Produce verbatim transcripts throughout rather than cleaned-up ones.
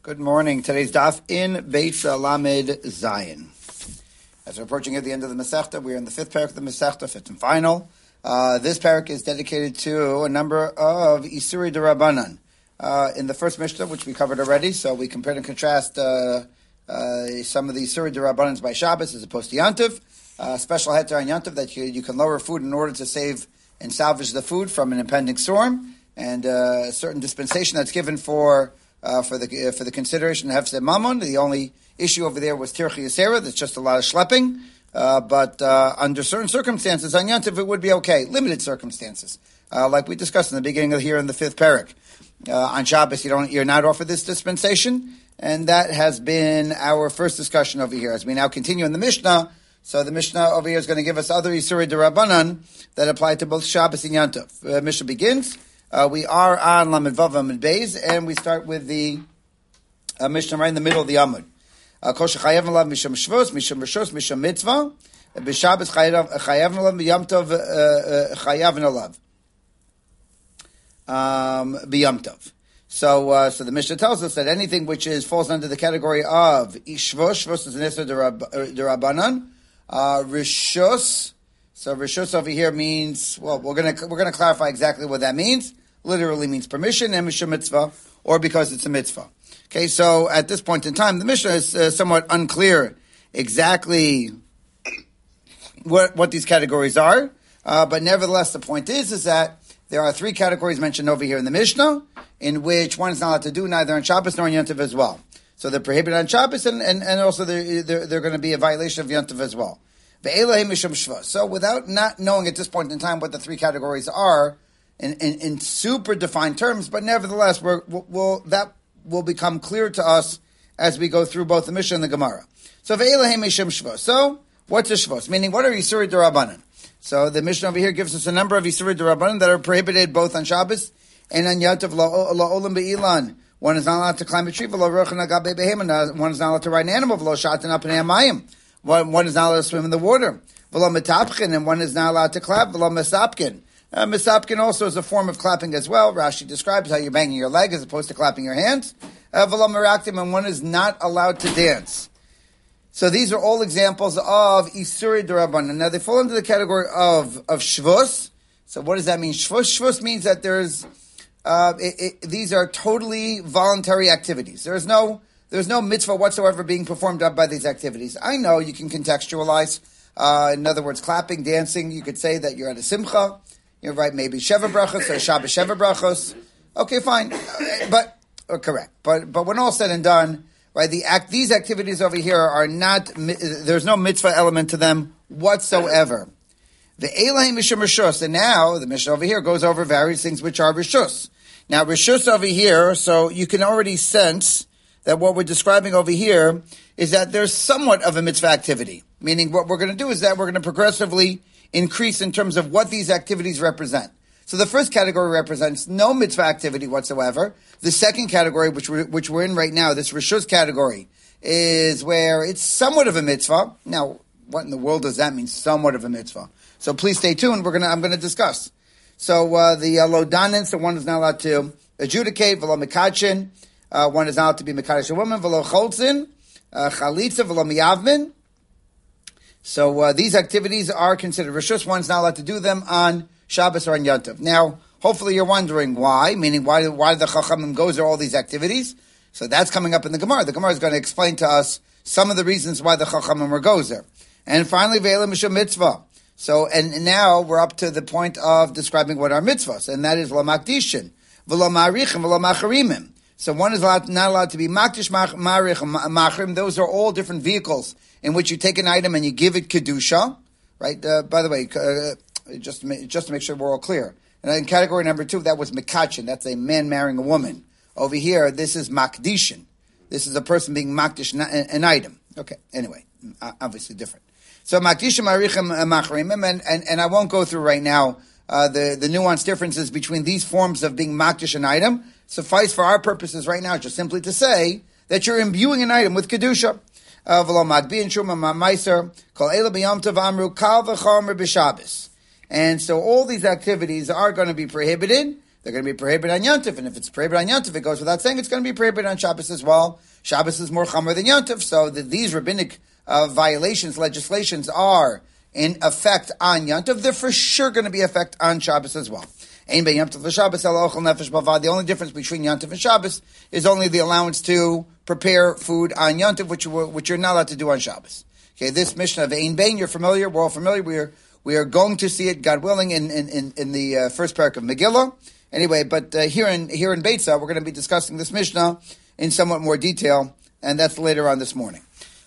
Good morning. Today's daf in Beis Lamed Zion. As we're approaching at the end of the Masechta, we're in the fifth parak of the Masechta, fifth and final. Uh, this parak is dedicated to a number of Isuri D'Rabbanan. Uh, in the first Mishnah, which we covered already, so we compared and contrast uh, uh, some of the Isuri D'Rabbanans by Shabbos as opposed to Yantiv. Uh, special heter on Yantiv that you, you can lower food in order to save and salvage the food from an impending storm, and uh, a certain dispensation that's given for Uh, for the uh, for the consideration of Hefsed Mammon. The only issue over there was Tirchi Yisera. That's just a lot of schlepping. Uh, but uh, under certain circumstances, on Yantiv, it would be okay. Limited circumstances. Uh, like we discussed in the beginning of here in the fifth parak. Uh, on Shabbos, you don't, you're not offered this dispensation. And that has been our first discussion over here. As we now continue in the Mishnah, so the Mishnah over here is going to give us other Isuri D'Rabbanan that apply to both Shabbos and Yantiv. Uh, Mishnah begins. Uh, we are on Lamed Vav Amud Beis, and we start with the uh, Mishnah right in the middle of the Amud. Kol shechayev alav misham shvus, misham rishos, misham mitzvah. B'Shabbos chayev alav, b'Yom Tov chayev alav. B'Yom Tov. So, uh, so the Mishnah tells us that anything which is falls under the category of shvus, shvus is an Isur D'Rabbanan, uh, rishos. So rishus over here means, well, we're gonna we're gonna clarify exactly what that means. Literally means permission, and mishum mitzvah, or because it's a mitzvah. Okay, so at this point in time, the Mishnah is uh, somewhat unclear exactly what what these categories are. Uh, but nevertheless, the point is is that there are three categories mentioned over here in the Mishnah, in which one is not allowed to do neither on Shabbos nor on Yantiv as well. So they're prohibited on Shabbos, and and, and also they're, they're they're going to be a violation of Yantiv as well. So without not knowing at this point in time what the three categories are in, in, in super defined terms, but nevertheless we're, we'll, that will become clear to us as we go through both the Mishnah and the Gemara. So So what's a shvos? Meaning, what are Isuri D'Rabbanan? So the Mishnah over here gives us a number of Isuri D'Rabbanan that are prohibited both on Shabbos and on Yantiv la'olam be'ilan. One is not allowed to climb a tree, one is not allowed to ride an animal, One, one is not allowed to swim in the water. V'lo metapkin, and one is not allowed to clap. V'lo mesapkin. Uh, mesapkin also is a form of clapping as well. Rashi describes how you're banging your leg as opposed to clapping your hands. Uh, V'lo meraktim, and one is not allowed to dance. So these are all examples of Isuri D'Rabbanan. Now they fall into the category of, of shvus. So what does that mean? Shvus, shvus means that there's, uh, it, it, these are totally voluntary activities. There's no, There's no mitzvah whatsoever being performed up by these activities. I know you can contextualize. Uh, in other words, clapping, dancing. You could say that you're at a simcha. You're right, maybe sheva brachos or Shabbos sheva brachos. Okay, fine, but or correct. But but when all said and done, right, the act these activities over here are not. There's no mitzvah element to them whatsoever. The elahim mishum rishus, and now the Mishnah over here goes over various things which are rishus. Now rishus over here, so you can already sense that what we're describing over here is that there's somewhat of a mitzvah activity. Meaning what we're going to do is that we're going to progressively increase in terms of what these activities represent. So the first category represents no mitzvah activity whatsoever. The second category, which we're, which we're in right now, this rishus category, is where it's somewhat of a mitzvah. Now, what in the world does that mean, somewhat of a mitzvah? So please stay tuned. We're gonna, I'm going to discuss. So uh, the uh, lodanin, so one is not allowed to adjudicate, v'lo mikachin. Uh, one is not allowed to be mekadosh a woman, v'lo cholzin, uh, chalitza, v'lo miyavmin. So uh, these activities are considered rishus. One's not allowed to do them on Shabbos or on Yantiv. Now, hopefully you're wondering why, meaning why, why the Chachamim goes through all these activities. So that's coming up in the Gemara. The Gemara is going to explain to us some of the reasons why the Chachamim were goes there. And finally, ve'ela mishum mitzvah. So, and, and now we're up to the point of describing what are mitzvahs, and that is v'lo makdishin, v'lo ma'arichim, v'lo macharimim. So one is allowed, not allowed to be makdish, marich, machrim. Those are all different vehicles in which you take an item and you give it kedusha, right? Uh, by the way, uh, just to make, just to make sure we're all clear. And in category number two, that was mekachin. That's a man marrying a woman. Over here, this is makdishin. This is a person being makdish an item. Okay. Anyway, obviously different. So makdishim, marichim, machrim, and and and I won't go through right now uh, the the nuanced differences between these forms of being makdish an item. Suffice for our purposes right now, just simply to say that you're imbuing an item with kedusha. And so all these activities are going to be prohibited. they're going to be prohibited on Yontif. And if it's prohibited on Yontif, it goes without saying it's going to be prohibited on Shabbos as well. Shabbos is more chamer than Yontif, so the, these rabbinic uh, violations, legislations are in effect on Yontif. They're for sure going to be effect on Shabbos as well. The only difference between Yontif and Shabbos is only the allowance to prepare food on Yontif, which, which you're not allowed to do on Shabbos. Okay, this Mishnah of Ein Bein, you're familiar, we're all familiar, we are, we are going to see it, God willing, in, in, in, in the uh, first parak of Megillah. Anyway, but uh, here in here in Beitza, we're going to be discussing this Mishnah in somewhat more detail, and that's later on this morning.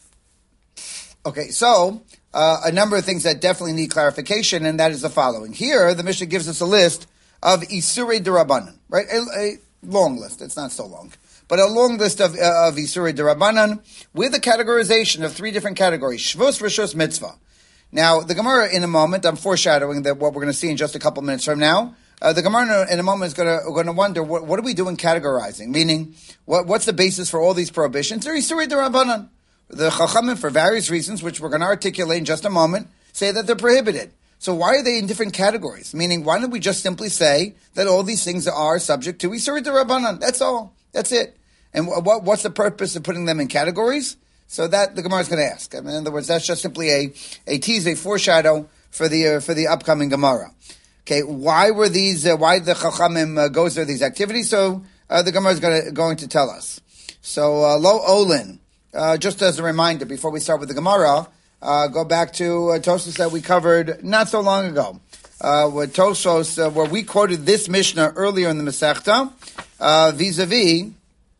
Okay, so uh, a number of things that definitely need clarification, and that is the following. Here, the Mishnah gives us a list of Isurei D'Rabbanan, right? A, a long list. It's not so long, but a long list of uh, of Isurei D'Rabbanan with a categorization of three different categories: Shvus, Rishus, Mitzvah. Now, the Gemara in a moment, I'm foreshadowing that what we're going to see in just a couple minutes from now. Uh, the Gemara in a moment is going to going to wonder what, what are we doing categorizing? Meaning, what what's the basis for all these prohibitions? They're Isurei D'Rabbanan. The Chachamim, for various reasons, which we're going to articulate in just a moment, say that they're prohibited. So why are they in different categories? Meaning, why don't we just simply say that all these things are subject to Isurei D'Rabbanan? That's all. That's it. And what what's the purpose of putting them in categories? So that the Gemara is going to ask. I mean, in other words, that's just simply a a tease, a foreshadow for the uh, for the upcoming Gemara. Okay, why were these? Uh, why the Chachamim uh, goes through these activities? So uh, the Gemara is going, going to tell us. So uh, Lo Olin, uh, just as a reminder, before we start with the Gemara, uh, go back to uh, Tosfos that we covered not so long ago. Uh, with Tosfos, uh, where we quoted this Mishnah earlier in the Masechta, uh, vis-a-vis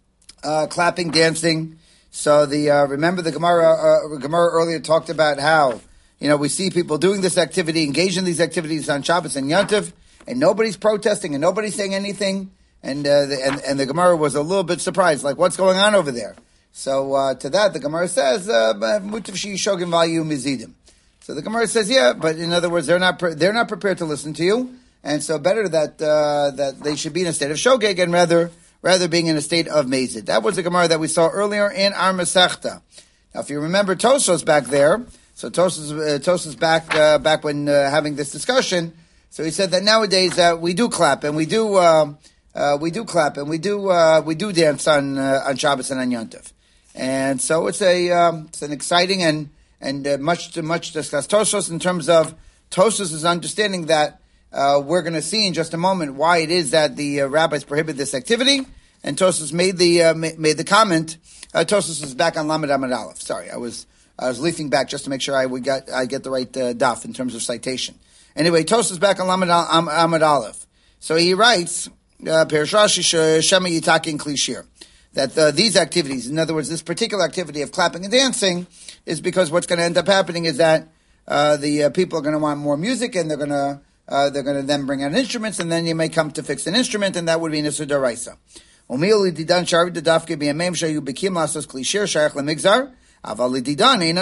uh, clapping, dancing. So the uh, remember the Gemara uh, Gemara earlier talked about how. You know, we see people doing this activity, engaged in these activities on Shabbos and Yontif, and nobody's protesting and nobody's saying anything. And uh, the, and, and the Gemara was a little bit surprised, like, what's going on over there? So uh, to that, the Gemara says, "Mutav shi shogim v'ayu mizidim." So the Gemara says, yeah, but in other words, they're not pre- they're not prepared to listen to you, and so better that uh, that they should be in a state of shogeg and rather rather being in a state of mezid. That was the Gemara that we saw earlier in our Masechta. Now, if you remember Tosfos back there. So Tosfos, uh, Tosfos back uh, back when uh, having this discussion. So he said that nowadays uh, we do clap and we do uh, uh, we do clap and we do uh, we do dance on uh, on Shabbos and on Yontif, and so it's a um, it's an exciting and and uh, much much discussed Tosfos in terms of Tosfos' understanding that uh, we're going to see in just a moment why it is that the uh, rabbis prohibit this activity, and Tosfos made the uh, made the comment. Uh, Tosfos is back on Lamed Amud Aleph. Sorry, I was. I was leafing back just to make sure I would got I get the right uh, daf in terms of citation. Anyway, Tosfos is back on Lamed Amud Aleph. So he writes, Perish Rashi Shema Yitakin Klishir, that uh, these activities, in other words, this particular activity of clapping and dancing, is because what's going to end up happening is that uh, the uh, people are going to want more music, and they're going to uh, they're going to then bring out instruments, and then you may come to fix an instrument, and that would be Nisur D'Oraisa. Umili Didan Shari Dafke B'Yamem Shayu Bekim Lasos Klishir Shayach LeMigzar. Okay, so the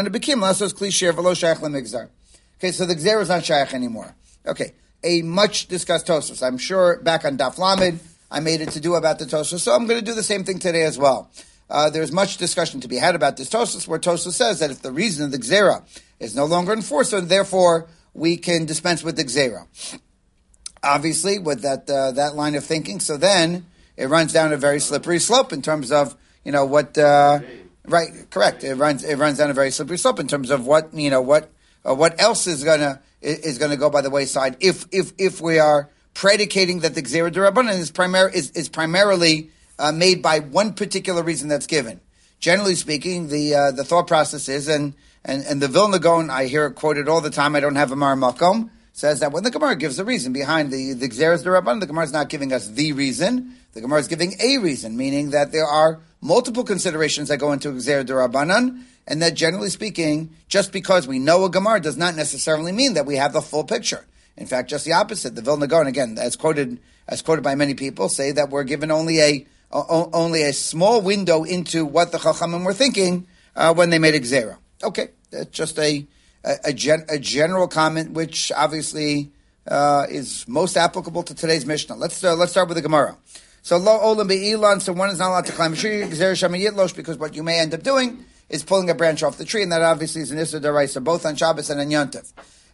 Gzera is not Shayach anymore. Okay, a much discussed Tosfos. I'm sure back on Daf Lamed, I made it to do about the Tosfos, so I'm going to do the same thing today as well. Uh, there's much discussion to be had about this Tosfos, where Tosfos says that if the reason of the Gzera is no longer enforced, so therefore we can dispense with the Gzera. Obviously, with that uh, that line of thinking, so then it runs down a very slippery slope in terms of, you know, what... Uh, Right, correct. It runs it runs down a very slippery slope in terms of what you know what uh, what else is gonna is gonna go by the wayside if if if we are predicating that the Gzera D'Rabbanan is primar is is primarily uh, made by one particular reason that's given. Generally speaking, the uh, the thought process is and and and the Vilna Gaon, I hear it quoted all the time. I don't have a Mar Makom, says that when the Gemara gives the reason behind the the Gzera D'Rabbanan, the Gemara is not giving us the reason. The Gemara is giving a reason, meaning that there are multiple considerations that go into Gzera D'Rabbanan, and that generally speaking, just because we know a Gemara does not necessarily mean that we have the full picture. In fact, just the opposite. The Vilna Gaon, again, as quoted as quoted by many people, say that we're given only a uh, only a small window into what the Chachamim were thinking uh, when they made a Gzera. Okay, that's just a a, a, gen, a general comment, which obviously uh, is most applicable to today's Mishnah. Let's uh, let's start with the Gemara. So lo olam be'ilan, so one is not allowed to climb a tree, Gzera Shema Yitlosh, because what you may end up doing is pulling a branch off the tree, and that obviously is an Issur D'Oraisa, both on Shabbos and on Yontif.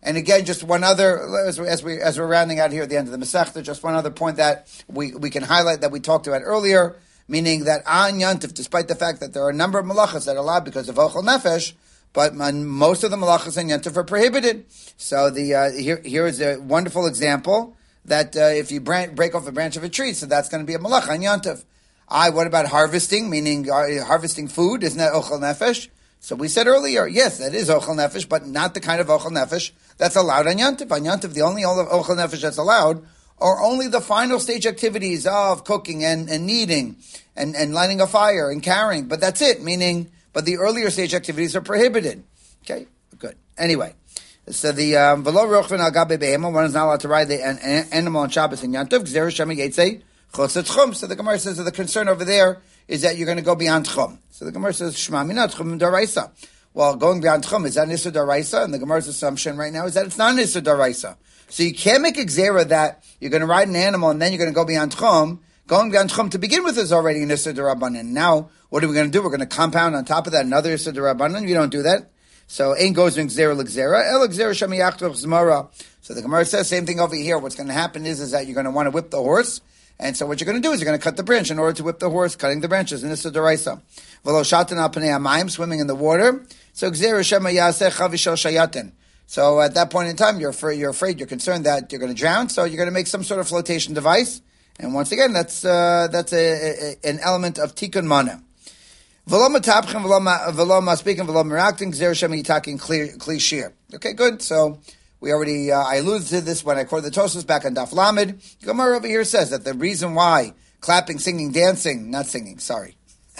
And again, just one other, as we, as we as we're rounding out here at the end of the Masechta, just one other point that we, we can highlight that we talked about earlier, meaning that on Yantif, despite the fact that there are a number of malachas that are allowed because of Ochel Nefesh, but most of the malachas on Yantif are prohibited. So the uh, here here is a wonderful example that uh, if you branch, break off a branch of a tree, so that's going to be a malach on Yantif. I, what about harvesting, meaning uh, harvesting food? Isn't that Ochel Nefesh? So we said earlier, yes, that is Ochel Nefesh, but not the kind of Ochel Nefesh that's allowed on Yantif. On Yantif, the only Ochel Nefesh that's allowed are only the final stage activities of cooking and, and kneading and, and lighting a fire and carrying. But that's it, meaning, but the earlier stage activities are prohibited. Okay, good. Anyway, so the V'lo rochven al gabe behema, one is not allowed to ride the an, an animal on Shabbos and Yantif, Gzera shema yetzei chotz tchum. So the Gemara says that the concern over there is that you're going to go beyond tchum. So the Gemara says, Shema mina tchum daraisa. Well, going beyond tchum, is that nisur daraisa? And the Gemara's assumption right now is that it's not nisur daraisa. So you can't make a gzera that you're going to ride an animal and then you're going to go beyond tchum. Going beyond tchum to begin with is already an nisur darabanan. Now, what are we going to do? We're going to compound on top of that another nisur darabanan. You don't do that. So, ein goes in gzera l'gzera. El gzera shemi yachtoch zmara. So the Gemara says, same thing over here. What's going to happen is, is that you're going to want to whip the horse. And so what you're going to do is you're going to cut the branch in order to whip the horse, cutting the branches. And this is deraisa. V'lo shatan al pnei hamayim, swimming in the water. So gzera shema yaseh chavishel shayatin. So at that point in time, you're afraid, you're afraid, you're concerned that you're going to drown. So you're going to make some sort of flotation device. And once again, that's uh, that's a, a, an element of tikkun mana. V'lo matapchen, v'lo maspikin, v'lo meraktin, gzera shema yitakin kli shir. Okay, good. So we already, uh, I alluded to this when I quoted the Tosfos back on Daf Lamed. Gemara over here says that the reason why clapping, singing, dancing, not singing, sorry.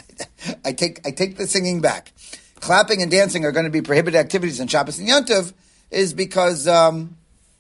I take I take the singing back. Clapping and dancing are going to be prohibited activities in Shabbos and Yantiv is because, um,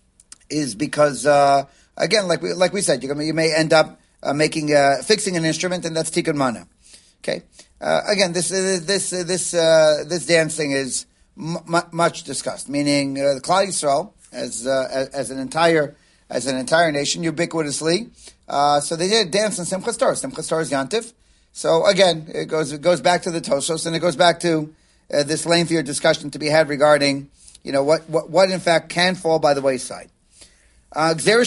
is because, uh, again, like we, like we said, you're gonna, you may end up uh, making, uh, fixing an instrument, and that's tikkun mana. Okay? Uh, again, this, uh, this, uh, this, uh, this dancing is m- much discussed, meaning uh, the Klal Yisrael, as, uh, as as an entire as an entire nation, ubiquitously. Uh, so they did dance in Simchas Torah. Simchas Torah is Yantif. So again, it goes it goes back to the Tosfos, and it goes back to uh, this lengthier discussion to be had regarding, you know, what what, what in fact can fall by the wayside. Uh, I'm sorry.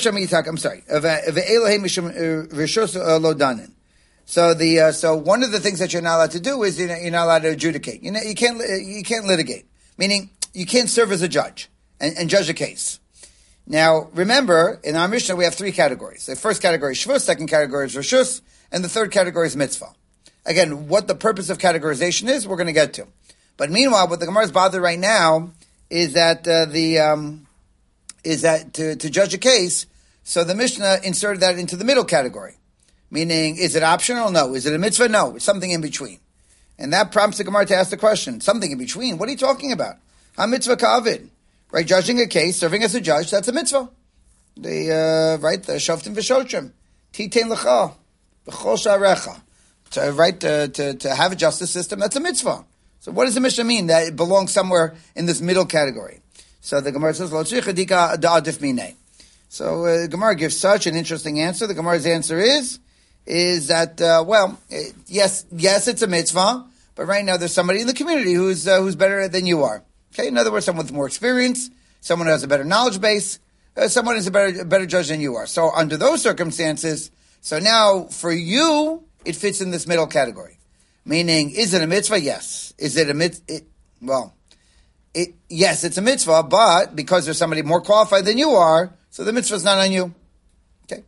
So the uh, so one of the things that you're not allowed to do is you know, you're not allowed to adjudicate. You know, you can't you can't litigate, meaning you can't serve as a judge and, and judge a case. Now, remember, in our Mishnah, we have three categories. The first category is shvus, second category is reshus, and the third category is mitzvah. Again, what the purpose of categorization is, we're going to get to. But meanwhile, what the Gemara is bothered right now is that uh, the um, is that to, to judge a case, so the Mishnah inserted that into the middle category. Meaning, is it optional? No. Is it a mitzvah? No. It's something in between. And that prompts the Gemara to ask the question, something in between? What are you talking about? Ha mitzvah ka'avid. Right, judging a case, serving as a judge, that's a mitzvah. The, uh, right, the shoftim v'shotrim. Titein l'cha, v'chol sha'arecha. To, right, to, to, to have a justice system, that's a mitzvah. So what does the Mishnah mean? That it belongs somewhere in this middle category. So the Gemara says, lo tzricha dika da'adif minei. So uh, the Gemara gives such an interesting answer. The Gemara's answer is, is that, uh, well, it, yes, yes, it's a mitzvah, but right now there's somebody in the community who's, uh, who's better than you are. Okay, in other words, someone with more experience, someone who has a better knowledge base, uh, someone who's a better, a better judge than you are. So under those circumstances, so now for you, it fits in this middle category. Meaning, is it a mitzvah? Yes. Is it a mitzvah? Well, it, yes, it's a mitzvah, but because there's somebody more qualified than you are, so the mitzvah's not on you. Okay?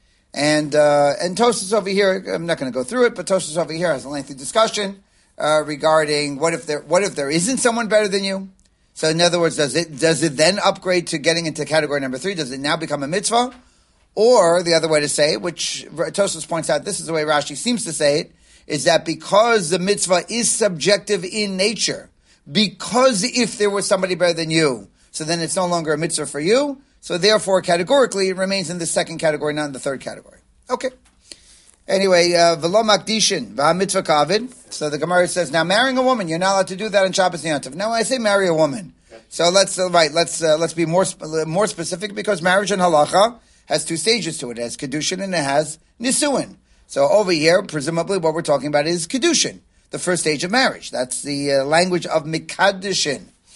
And, uh, and Tosfos over here, I'm not going to go through it, but Tosfos over here has a lengthy discussion, uh, regarding what if there, what if there isn't someone better than you? So in other words, does it does it then upgrade to getting into category number three? Does it now become a mitzvah? Or the other way to say it, which Tosfos points out, this is the way Rashi seems to say it, is that because the mitzvah is subjective in nature, because if there was somebody better than you, so then it's no longer a mitzvah for you, so therefore categorically it remains in the second category, not in the third category. Okay. Anyway, v'lo makdishin v'ha mitzvah kavid. So the Gemara says, now marrying a woman, you're not allowed to do that in Shabbos Yantiv. Now I say marry a woman. So let's uh, right, let's uh, let's be more more specific, because marriage in halacha has two stages to it. It has kedushin and it has nisuin. So over here, presumably, what we're talking about is kedushin, the first stage of marriage. That's the uh, language of mikadishin.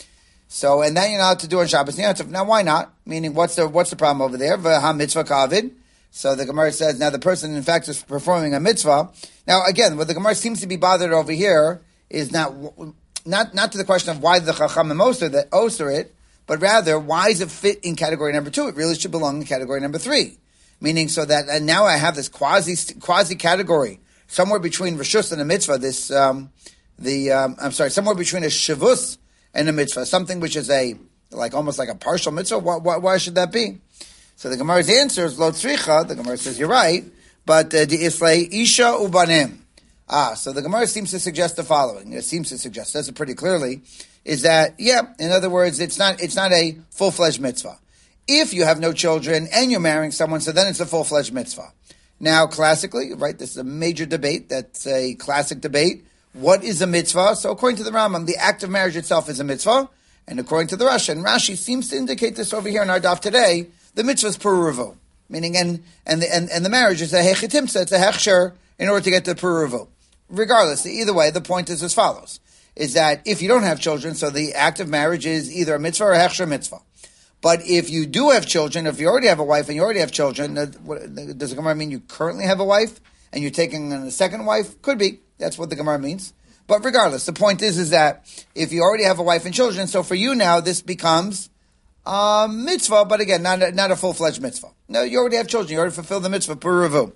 So, and then you're not allowed to do on Shabbos and Yom Tov. Now, why not? Meaning, what's the what's the problem over there? V'ha mitzvah kavid. So the Gemara says, now the person, in fact, is performing a mitzvah. Now, again, what the Gemara seems to be bothered over here is not not not to the question of why the Chachamim osir that osir it, but rather, why does it fit in category number two? It really should belong in category number three. Meaning, so that, and now I have this quasi quasi category, somewhere between Rishus and a mitzvah, this, um, the, um, I'm sorry, somewhere between a Shavus and a mitzvah, something which is a, like, almost like a partial mitzvah. Why, why, why should that be? So the Gemara's answer is, Lo tzricha, the Gemara says, you're right, but, the Islay, Isha ubanim. Ah, so the Gemara seems to suggest the following. It seems to suggest, says it pretty clearly, is that, yeah, in other words, it's not, it's not a full-fledged mitzvah. If you have no children and you're marrying someone, so then it's a full-fledged mitzvah. Now, classically, right, this is a major debate, that's a classic debate. What is a mitzvah? So according to the Rambam, the act of marriage itself is a mitzvah, and according to the Rashi, and Rashi seems to indicate this over here in our daf today, the mitzvah is peruvu, meaning, and, and, the, and, and the marriage is a hechitimsa, it's a hechsher in order to get to peruvu. Regardless, either way, the point is as follows, is that if you don't have children, so the act of marriage is either a mitzvah or a hechsher mitzvah. But if you do have children, if you already have a wife and you already have children, does the Gemara mean you currently have a wife and you're taking a second wife? Could be. That's what the Gemara means. But regardless, the point is, is that if you already have a wife and children, so for you now, this becomes a mitzvah, but again, not a, not a full-fledged mitzvah. No, you already have children. You already fulfilled the mitzvah per revu.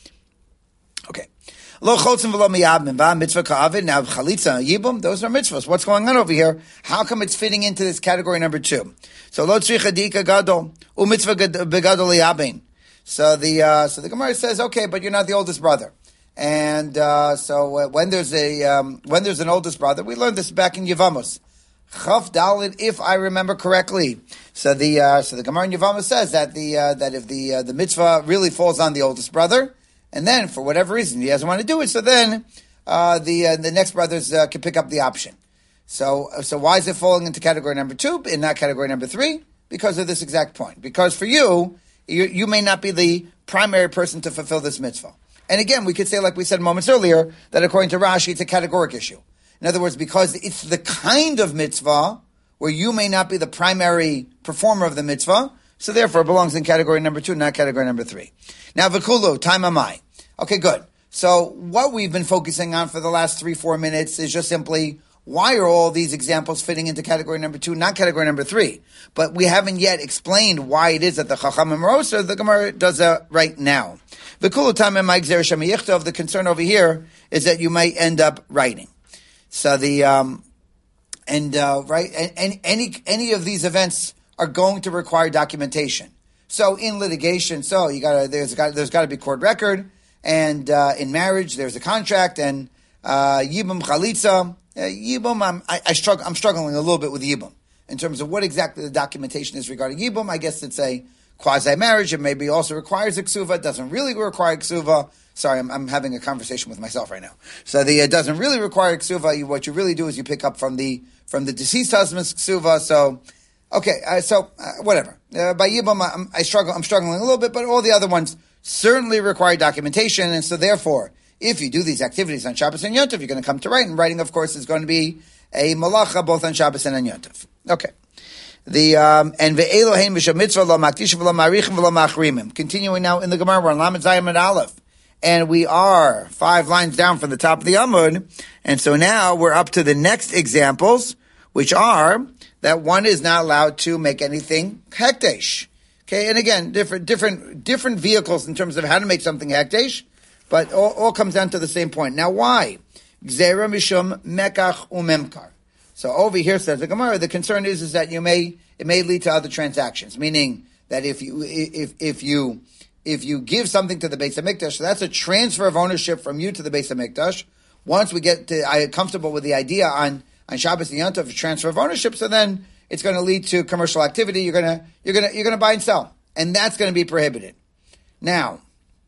Okay. Lo chotzim v'lo miyabim va mitzvah ka'avid. Now chalitza yibum, those are mitzvahs. What's going on over here? How come it's fitting into this category number two? So lo tzricha dika gadol u mitzvah begadol yabim. So the uh, so the Gemara says, okay, but you're not the oldest brother, and uh, so uh, when there's a um, when there's an oldest brother, we learned this back in Yevamos. Chaf Dalid, if I remember correctly. So the uh, so the Gemara in Yevamos says that the uh, that if the uh, the mitzvah really falls on the oldest brother. And then, for whatever reason, he doesn't want to do it. So then, uh, the uh, the next brothers uh, can pick up the option. So, so why is it falling into category number two and not category number three? Because of this exact point. Because for you, you, you may not be the primary person to fulfill this mitzvah. And again, we could say, like we said moments earlier, that according to Rashi, it's a categoric issue. In other words, because it's the kind of mitzvah where you may not be the primary performer of the mitzvah, so therefore it belongs in category number two, not category number three. Now, v'kulu, time amai. Okay, good. So what we've been focusing on for the last three, four minutes is just simply, why are all these examples fitting into category number two, not category number three? But we haven't yet explained why it is that the Chachamim Rosa, the Gemara does that right now. The concern over here is that you might end up writing. So the, um, and, uh, right, and, and any, any of these events are going to require documentation. So in litigation, so you gotta, there's got, there's gotta be court record. And uh, in marriage, there's a contract, and uh, yibum chalitza. Uh, yibum, I'm, I, I struggle, I'm struggling a little bit with yibum in terms of what exactly the documentation is regarding yibum. I guess it's a quasi-marriage. It maybe also requires a ksuva. It doesn't really require ksuva. Sorry, I'm, I'm having a conversation with myself right now. So the it doesn't really require ksuva. You, what you really do is you pick up from the from the deceased husband's ksuva. So, okay, uh, so uh, whatever. Uh, by yibum, I'm, I struggle. I'm struggling a little bit, but all the other ones certainly require documentation, and so therefore, if you do these activities on Shabbos and Yom Tov, you're going to come to write, and writing, of course, is going to be a malacha both on Shabbos and on Yom Tov. Okay. The, um, and ve'elohein v'shem mitzvah lo makdishim v'lo ma'arichim v'lo ma'achrimim. Continuing now in the Gemara, we're on Lamed Zayin and Aleph, and we are five lines down from the top of the Amud, and so now we're up to the next examples, which are that one is not allowed to make anything hekdesh. Okay, and again, different, different, different vehicles in terms of how to make something hekdesh, but all, all comes down to the same point. Now, why? Gzera mishum mekach umemkar. So over here says the Gemara, the concern is, is that you may, it may lead to other transactions, meaning that if you, if, if you, if you give something to the Beis HaMikdash, so that's a transfer of ownership from you to the Beis HaMikdash. Once we get to, I comfortable with the idea on, on Shabbos and Yom Tov, transfer of ownership, so then it's going to lead to commercial activity. You're going to, you're going to, you're going to buy and sell. And that's going to be prohibited. Now,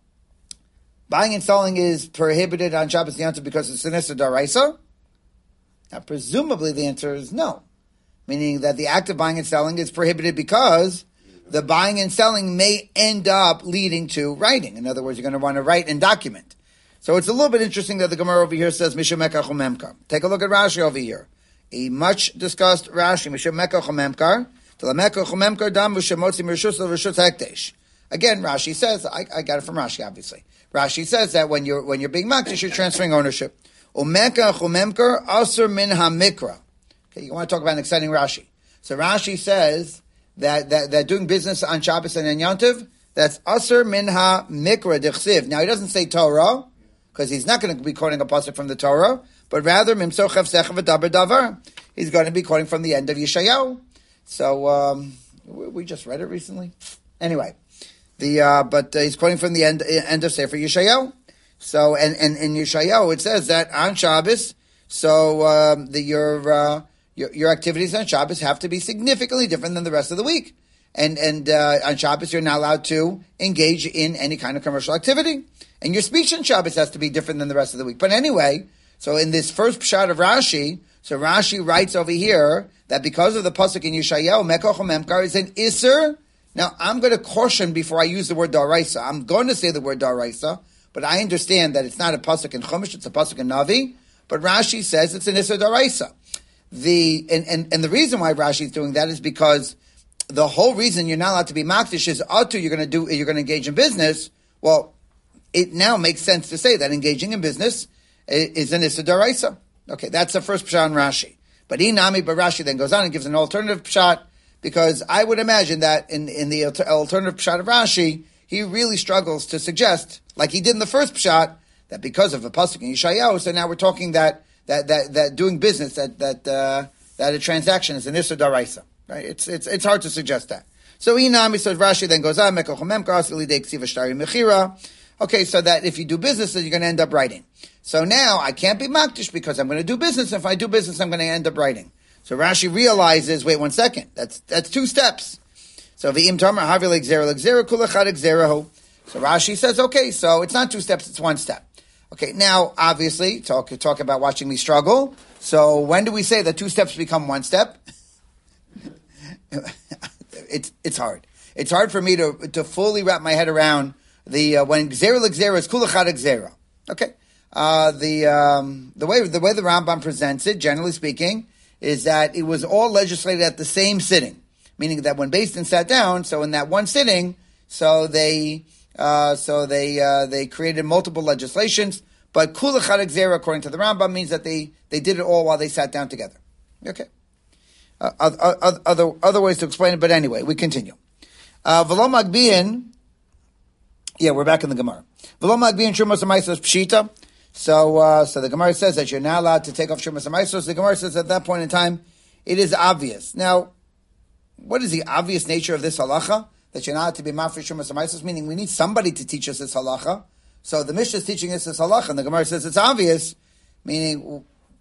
buying and selling is prohibited on Shabbos and Yom Tov because it's an Issa D'Oraisa. Now, presumably the answer is no. Meaning that the act of buying and selling is prohibited because the buying and selling may end up leading to writing. In other words, you're going to want to write and document. So it's a little bit interesting that the Gemara over here says, Mishum Mekach Umemkar. Take a look at Rashi over here. a much discussed Rashi, Mishem Mekach Memkar, to Lamekach Memkar Dam Mushemotzi Mirshus Rishus Hekdesh. Again, Rashi says, I, I got it from Rashi, obviously. Rashi says that when you're when you're being makdish, you're transferring ownership. Umekach Memkar Asur Min HaMikra. Okay, you want to talk about an exciting Rashi. So Rashi says that, that, that doing business on Shabbos and on Yom Tov, that's Asur Min HaMikra Dechsiv. Now, he doesn't say Torah, because he's not going to be quoting a pasuk from the Torah, but rather Mimso Chavsecha V'daber Davar. He's going to be quoting from the end of Yeshayahu. So um, we just read it recently. Anyway, the uh, but uh, he's quoting from the end end of Sefer Yeshayahu. So and and in Yeshayahu it says that on Shabbos, so um, the, your, uh, your your activities on Shabbos have to be significantly different than the rest of the week. And and uh, on Shabbos you're not allowed to engage in any kind of commercial activity. And your speech on Shabbos has to be different than the rest of the week. But anyway, so in this first pshat of Rashi, so Rashi writes over here that because of the pasuk in Yeshayahu, Mekach Memkar is an Isser. Now, I'm going to caution before I use the word Daraisa. I'm going to say the word Daraisa, but I understand that it's not a pasuk in Chumash, it's a pasuk in Navi. But Rashi says it's an Isser Daraisa. The and, and, and the reason why Rashi is doing that is because the whole reason you're not allowed to be makdish is Atu, you're going to do, you're going to engage in business. Well, it now makes sense to say that engaging in business is an Issa Daraisa. Okay, that's the first pshat in Rashi. But Inami, but Rashi then goes on and gives an alternative pshat, because I would imagine that in, in the alternative pshat of Rashi, he really struggles to suggest, like he did in the first pshat, that because of a pasuk in Yeshayahu, so now we're talking that that that, that doing business, that that uh, that a transaction is an Issa Daraisa. Right? It's it's it's hard to suggest that. So Inami, so Rashi then goes on, Mekach Memkar Asli Dei Ksiva Shtari Mechira. Okay, so that if you do business, then you're going to end up writing. So now I can't be makdish because I'm going to do business. If I do business, I'm going to end up writing. So Rashi realizes, wait one second, that's that's two steps. So v'im tamar havi l'gzera l'gzera kulachad l'gzerahu. So Rashi says, okay, so it's not two steps, it's one step. Okay, now obviously talk talk about watching me struggle. So when do we say that two steps become one step? it's it's hard. It's hard for me to to fully wrap my head around the uh, when gzera l'gzera is kulachad l'gzera. Okay. Uh, the um, the way the way the Rambam presents it, generally speaking, is that it was all legislated at the same sitting, meaning that when Beis Din sat down, so in that one sitting, so they uh, so they uh, they created multiple legislations. But kula chad gzera, according to the Rambam, means that they, they did it all while they sat down together. Okay, uh, other, other other ways to explain it, but anyway, we continue. V'lo magbiin, yeah, we're back in the Gemara. V'lo magbiin shumas ha'maisros pshita. So, uh, so the Gemara says that you're not allowed to take off Shumas HaMaisros. The Gemara says at that point in time, it is obvious. Now, what is the obvious nature of this halacha? That you're not allowed to be mafresh Shumas HaMaisros, meaning we need somebody to teach us this halacha. So the Mishnah is teaching us this halacha, and the Gemara says it's obvious, meaning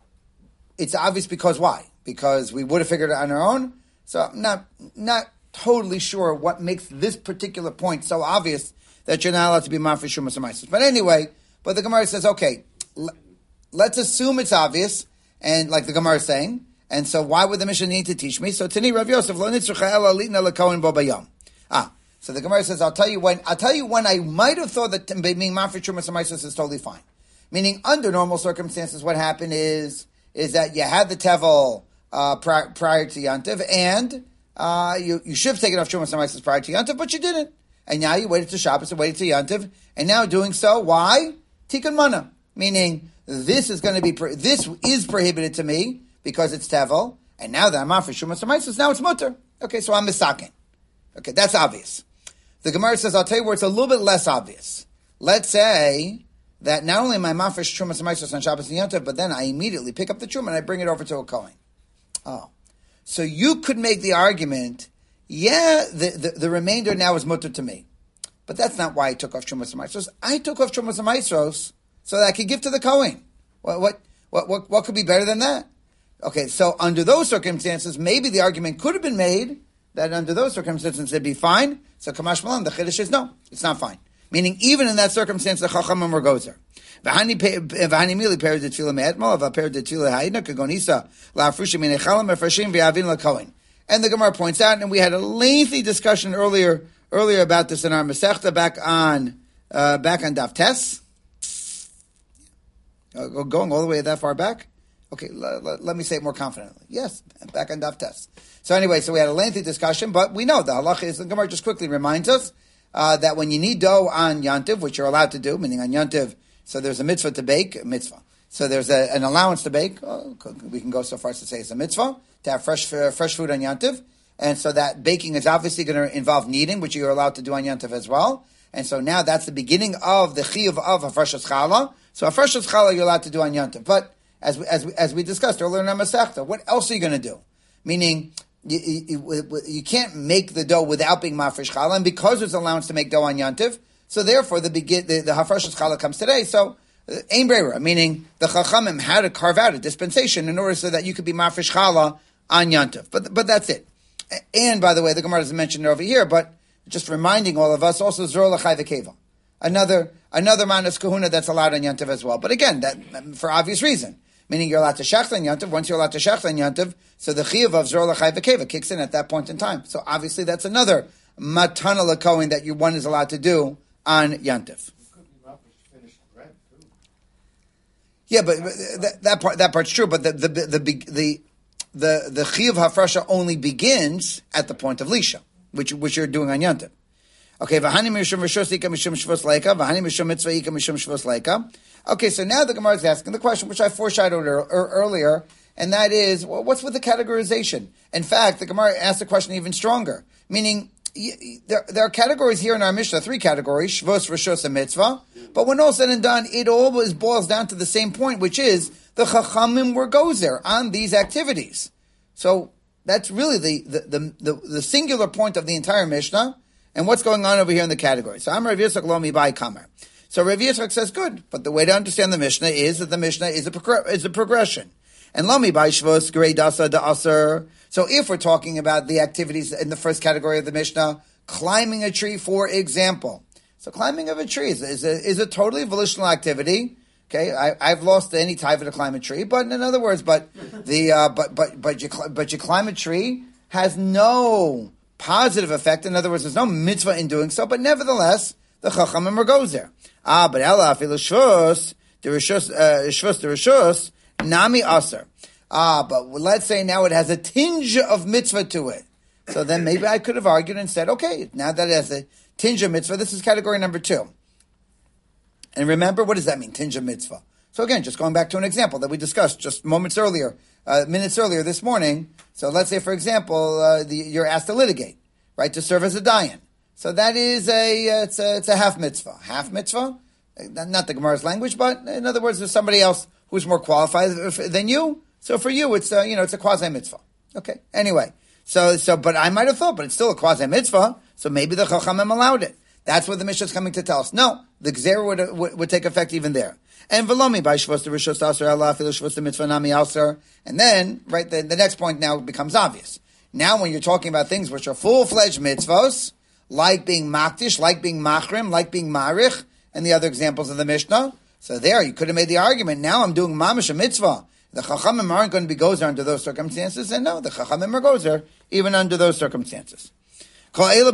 it's obvious because why? Because we would have figured it on our own. So I'm not, not totally sure what makes this particular point so obvious that you're not allowed to be mafresh Shumas HaMaisros. But anyway, but the Gemara says, okay, l- let's assume it's obvious, and like the Gemara is saying, and so why would the Mishnah need to teach me? So Tani Rav Yosef lo nitzrucha ela litna lekohen bo bayom. Ah, so the Gemara says, I'll tell you when. I'll tell you when I might have thought that being mafresh Shumas HaMaisros is totally fine. Meaning, under normal circumstances, what happened is is that you had the tevel uh, prior, prior to Yantiv, and uh, you you should have taken off Shumas HaMaisros prior to Yantiv, but you didn't, and now you waited to Shabbos and waited to Yantiv, and now doing so, why? Tikkun mana, meaning this is going to be pro- this is prohibited to me because it's tevel, and now that I'm off for Shumas HaMaisros, now it's mutter. Okay, so I'm misaken. Okay, that's obvious. The Gemara says, I'll tell you where it's a little bit less obvious. Let's say that not only am I mafresh Shumas HaMaisros on Shabbos and Yom Tov, but then I immediately pick up the Truma and I bring it over to a Kohen. Oh, so you could make the argument, yeah, the, the, the remainder now is mutter to me. But that's not why I took off Shumas HaMaisros. I took off Shumas HaMaisros so that I could give to the Kohen. What, what, what, what, what could be better than that? Okay, so under those circumstances, maybe the argument could have been made that under those circumstances it'd be fine. So Kamash Malan, the Chiddush is no, it's not fine. Meaning, even in that circumstance, the Chachamim were gozer. V'hani mili perid de tefillah me'etmal, v'perid de tefillah ha'idna, kagonisa, la'afrushim minechalam, efrashim v'yavin la'kohen. And the Gemara points out, and we had a lengthy discussion earlier Earlier about this in our Masechta back on uh, back on Daf Tes, uh, going all the way that far back. Okay, l- l- let me say it more confidently. Yes, back on Daf Tes. So anyway, so we had a lengthy discussion, but we know the halacha is, the Gemara just quickly reminds us uh, that when you need dough on Yantiv, which you're allowed to do, meaning on Yantiv, so there's a mitzvah to bake, a mitzvah. So there's a, an allowance to bake. Oh, we can go so far as to say it's a mitzvah to have fresh uh, fresh food on Yantiv. And so that baking is obviously going to involve kneading, which you're allowed to do on Yantiv as well. And so now that's the beginning of the chiyuv of Hafrashas Challah. So Hafrashas Challah you're allowed to do on Yantiv. But as we, as we, as we discussed earlier in our Masechta, what else are you going to do? Meaning, you, you, you can't make the dough without being mafresh challah, and because there's allowance to make dough on Yantiv, so therefore the begin the, the hafrashas challah comes today. So ein brera, meaning the chachamim had to carve out a dispensation in order so that you could be mafresh challah on Yantiv. But but that's it. And by the way, the Gemara doesn't mention it over here, but just reminding all of us also zor l'chai v'keva, another another manas kahuna that's allowed on Yantiv as well. But again, that for obvious reason. Meaning you're allowed to shech on Yantiv. Once you're allowed to shech on Yantiv, so the chiyuv of Zor L'chai V'Keva kicks in at that point in time. So obviously that's another matana l'kohen that you one is allowed to do on Yantiv. Yeah, but that, that part that part's true. But the the the the the, the, the chiyuv hafrasha only begins at the point of lisha, which which you're doing on Yantiv. Okay, v'hani mishum rishos ika mishum shvos leika, v'hani mishum mitzvah ika mishum shvos leika. Okay, so now the Gemara is asking the question, which I foreshadowed er, er, earlier, and that is, well, what's with the categorization? In fact, the Gemara asked the question even stronger, meaning y- y- there, there are categories here in our Mishnah, three categories, shvos, rishos, and mitzvah, but when all said and done, it always boils down to the same point, which is the chachamim were gozer on these activities. So that's really the, the, the, the, the singular point of the entire Mishnah, and what's going on over here in the category. So I'm Rav Yitzchak lo mi bai kamer. So Rav Yitzchak says, good, but the way to understand the Mishnah is that the Mishnah is a, progr- is a progression. And lo mi bai shvos grei dasa da aser. So if we're talking about the activities in the first category of the Mishnah, climbing a tree, for example. So climbing of a tree is, is, a, is a totally volitional activity. Okay, I, I've lost any taiva to climb a tree, but in other words, but the uh, but but but you but you climb a tree has no positive effect. In other words, there's no mitzvah in doing so, but nevertheless, the chachamim goes there. Ah, but ella afilu shvus, the rishus, shvus, the rishus, nami aser. Ah, but let's say now it has a tinge of mitzvah to it. So then maybe I could have argued and said, okay, now that it has a tinge of mitzvah, this is category number two. And remember, what does that mean, tinge of mitzvah? So again, just going back to an example that we discussed just moments earlier, uh, minutes earlier this morning. So let's say, for example, uh, the, you're asked to litigate, right, to serve as a dayan. So that is a, uh, it's a, it's a half mitzvah. Half mitzvah? Not the Gemara's language, but in other words, there's somebody else who's more qualified than you. So for you, it's, uh, you know, it's a quasi mitzvah. Okay. Anyway. So, so, but I might have thought, but it's still a quasi mitzvah. So maybe the Chachamim allowed it. That's what the Mishnah is coming to tell us. No, the Gzera would, would, would take effect even there. And Velomi by Shvos the Rishos Aser Allah Filu Shvos the Mitzvah Nami Aser. And then, right, the, the next point now becomes obvious. Now when you're talking about things which are full-fledged mitzvos, like being makdish, like being machrim, like being marich, and the other examples of the Mishnah. So there, you could have made the argument, now I'm doing mamish a mitzvah. The Chachamim aren't going to be gozer under those circumstances, and no, the Chachamim are gozer even under those circumstances. Now, uh,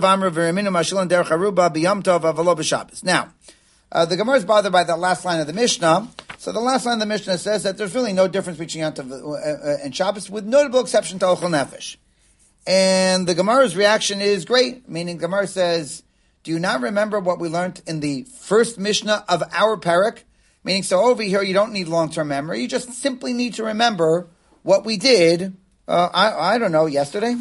the Gemara is bothered by the last line of the Mishnah. So the last line of the Mishnah says that there's really no difference between Yom Tov and Shabbos, with notable exception to Ochel Nefesh. And the Gemara's reaction is great, meaning the Gemara says, do you not remember what we learned in the first Mishnah of our parak? Meaning, so over here, you don't need long-term memory. You just simply need to remember what we did, uh, I, I don't know, yesterday.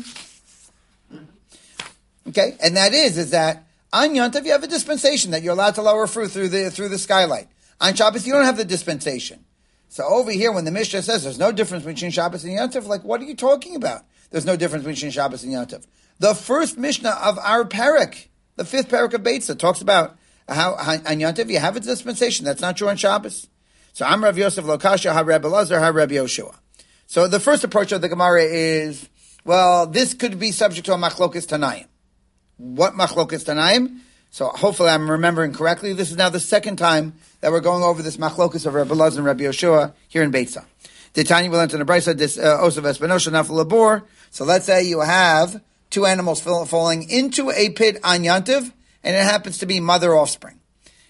Okay, and that is, is that on Yom Tov you have a dispensation that you're allowed to lower fruit through the through the skylight. On Shabbos you don't have the dispensation. So over here, when the Mishnah says there's no difference between Shabbos and Yom Tov, like, what are you talking about? There's no difference between Shabbos and Yom Tov. The first Mishnah of our parak, the fifth parak of Beitzah, talks about how, how on Yom Tov you have a dispensation. That's not true on Shabbos. So I'm Rav Yosef Lokasha, Ha Reb Elazar, Ha Reb Yoshua. So the first approach of the Gemara is, well, this could be subject to a machlokas Tanaim. What machlokas Tanaim? So hopefully I'm remembering correctly. This is now the second time that we're going over this machlokas of Rabbi Elazar and Rabbi Yoshua here in Beitzah. Titania will enter the brisa this osav espinosa nafal labor. So let's say you have two animals falling into a pit on Yom Tov, and it happens to be mother offspring.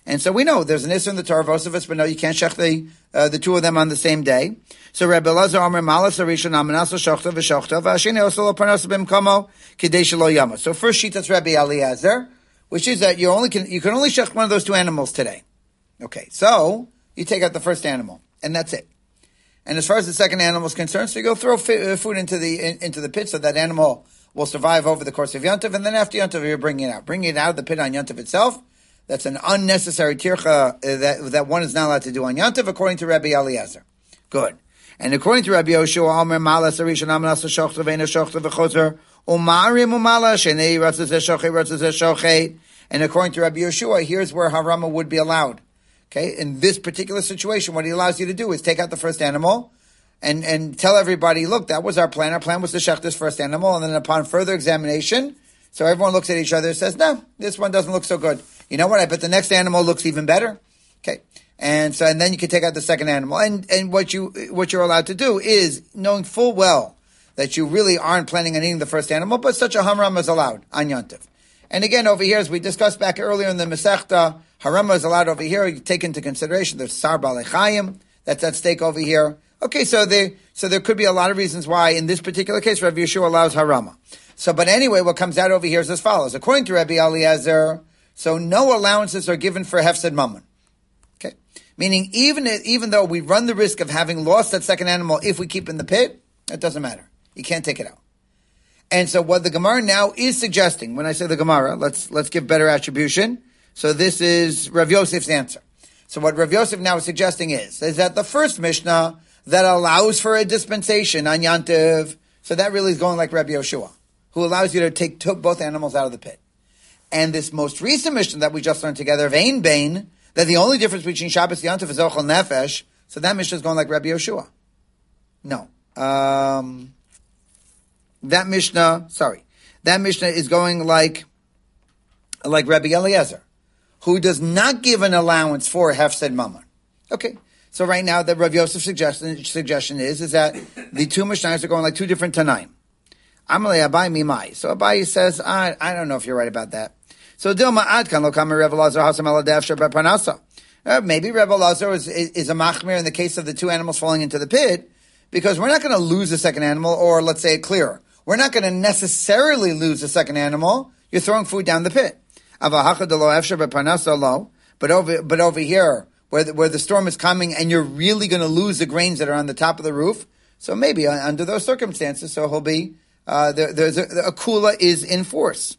And so we know there's an Isser in the Torah, Vosavus, but no, you can't shech the, uh, the two of them on the same day. So Rabbi Elazar Omer Malas Arisha Namanasa Shochta V'Shochta V'Ashini Osolo Parnasa B'Mkomo Kidei Shelo Yama. So first sheet, that's Rabbi Eliezer, which is that you only can, you can only shech one of those two animals today. Okay, so you take out the first animal, and that's it. And as far as the second animal is concerned, so you go throw fi- food into the in, into the pit so that animal will survive over the course of Yontiv, and then after Yontiv, you're bringing it out. Bringing it out of the pit on Yontiv itself, that's an unnecessary tircha uh, that, that one is not allowed to do on Yontiv, according to Rabbi Eliezer. Good. And according to Rabbi Yoshua, Omer Malas Arisha Namanasa Shochta V'Eina Shochta V'Chozer Umarim Umala Shenei Ratzah Zeh Shochei Ratzah Zeh Shochei. And according to Rabbi Yoshua, here's where harama would be allowed. Okay, in this particular situation, what he allows you to do is take out the first animal and, and tell everybody, look, that was our plan. Our plan was to shech this first animal, and then upon further examination, so everyone looks at each other and says, no, this one doesn't look so good. You know what? I bet the next animal looks even better. Okay. And so, and then you can take out the second animal. And, and what you, what you're allowed to do is, knowing full well that you really aren't planning on eating the first animal, but such a hamram is allowed on Yontiv. And again, over here, as we discussed back earlier in the Masechta, harama is allowed over here. You take into consideration there's sar balei chayim, that's at stake over here. Okay, so there, so there could be a lot of reasons why in this particular case Rabbi Yeshua allows harama. So, but anyway, what comes out over here is as follows. According to Rabbi Eliezer, so no allowances are given for hefsed mammon. Okay, meaning even even though we run the risk of having lost that second animal if we keep in the pit, it doesn't matter. You can't take it out. And so what the Gemara now is suggesting, when I say the Gemara, let's let's give better attribution. So this is Rav Yosef's answer. So what Rav Yosef now is suggesting is, is that the first Mishnah that allows for a dispensation on Yantiv, so that really is going like Rabbi Yoshua, who allows you to take to both animals out of the pit. And this most recent Mishnah that we just learned together of Ein Bain, that the only difference between Shabbos and Yantiv is Ochel Nefesh, so that Mishnah is going like Rabbi Yoshua. No. Um, that Mishnah, sorry, that Mishnah is going like, like Rabbi Eliezer, who does not give an allowance for hefsed mammon. Okay, so right now the Rav Yosef's suggestion, suggestion is, is that the two Mishnahs are going like two different Tanaim. Amalei Abai Mimai. So Abai says, I, I don't know if you're right about that. So Dilma Adkan lo kamer Rav Elazar hasam eladev sheba parnasa. Maybe Rav Elazar is, is, is a machmir in the case of the two animals falling into the pit, because we're not going to lose the second animal, or let's say it clearer. We're not going to necessarily lose the second animal. You're throwing food down the pit. But over, but over here, where the, where the storm is coming and you're really going to lose the grains that are on the top of the roof, so maybe under those circumstances, so he'll be, uh, there, there's a, a kula is in force.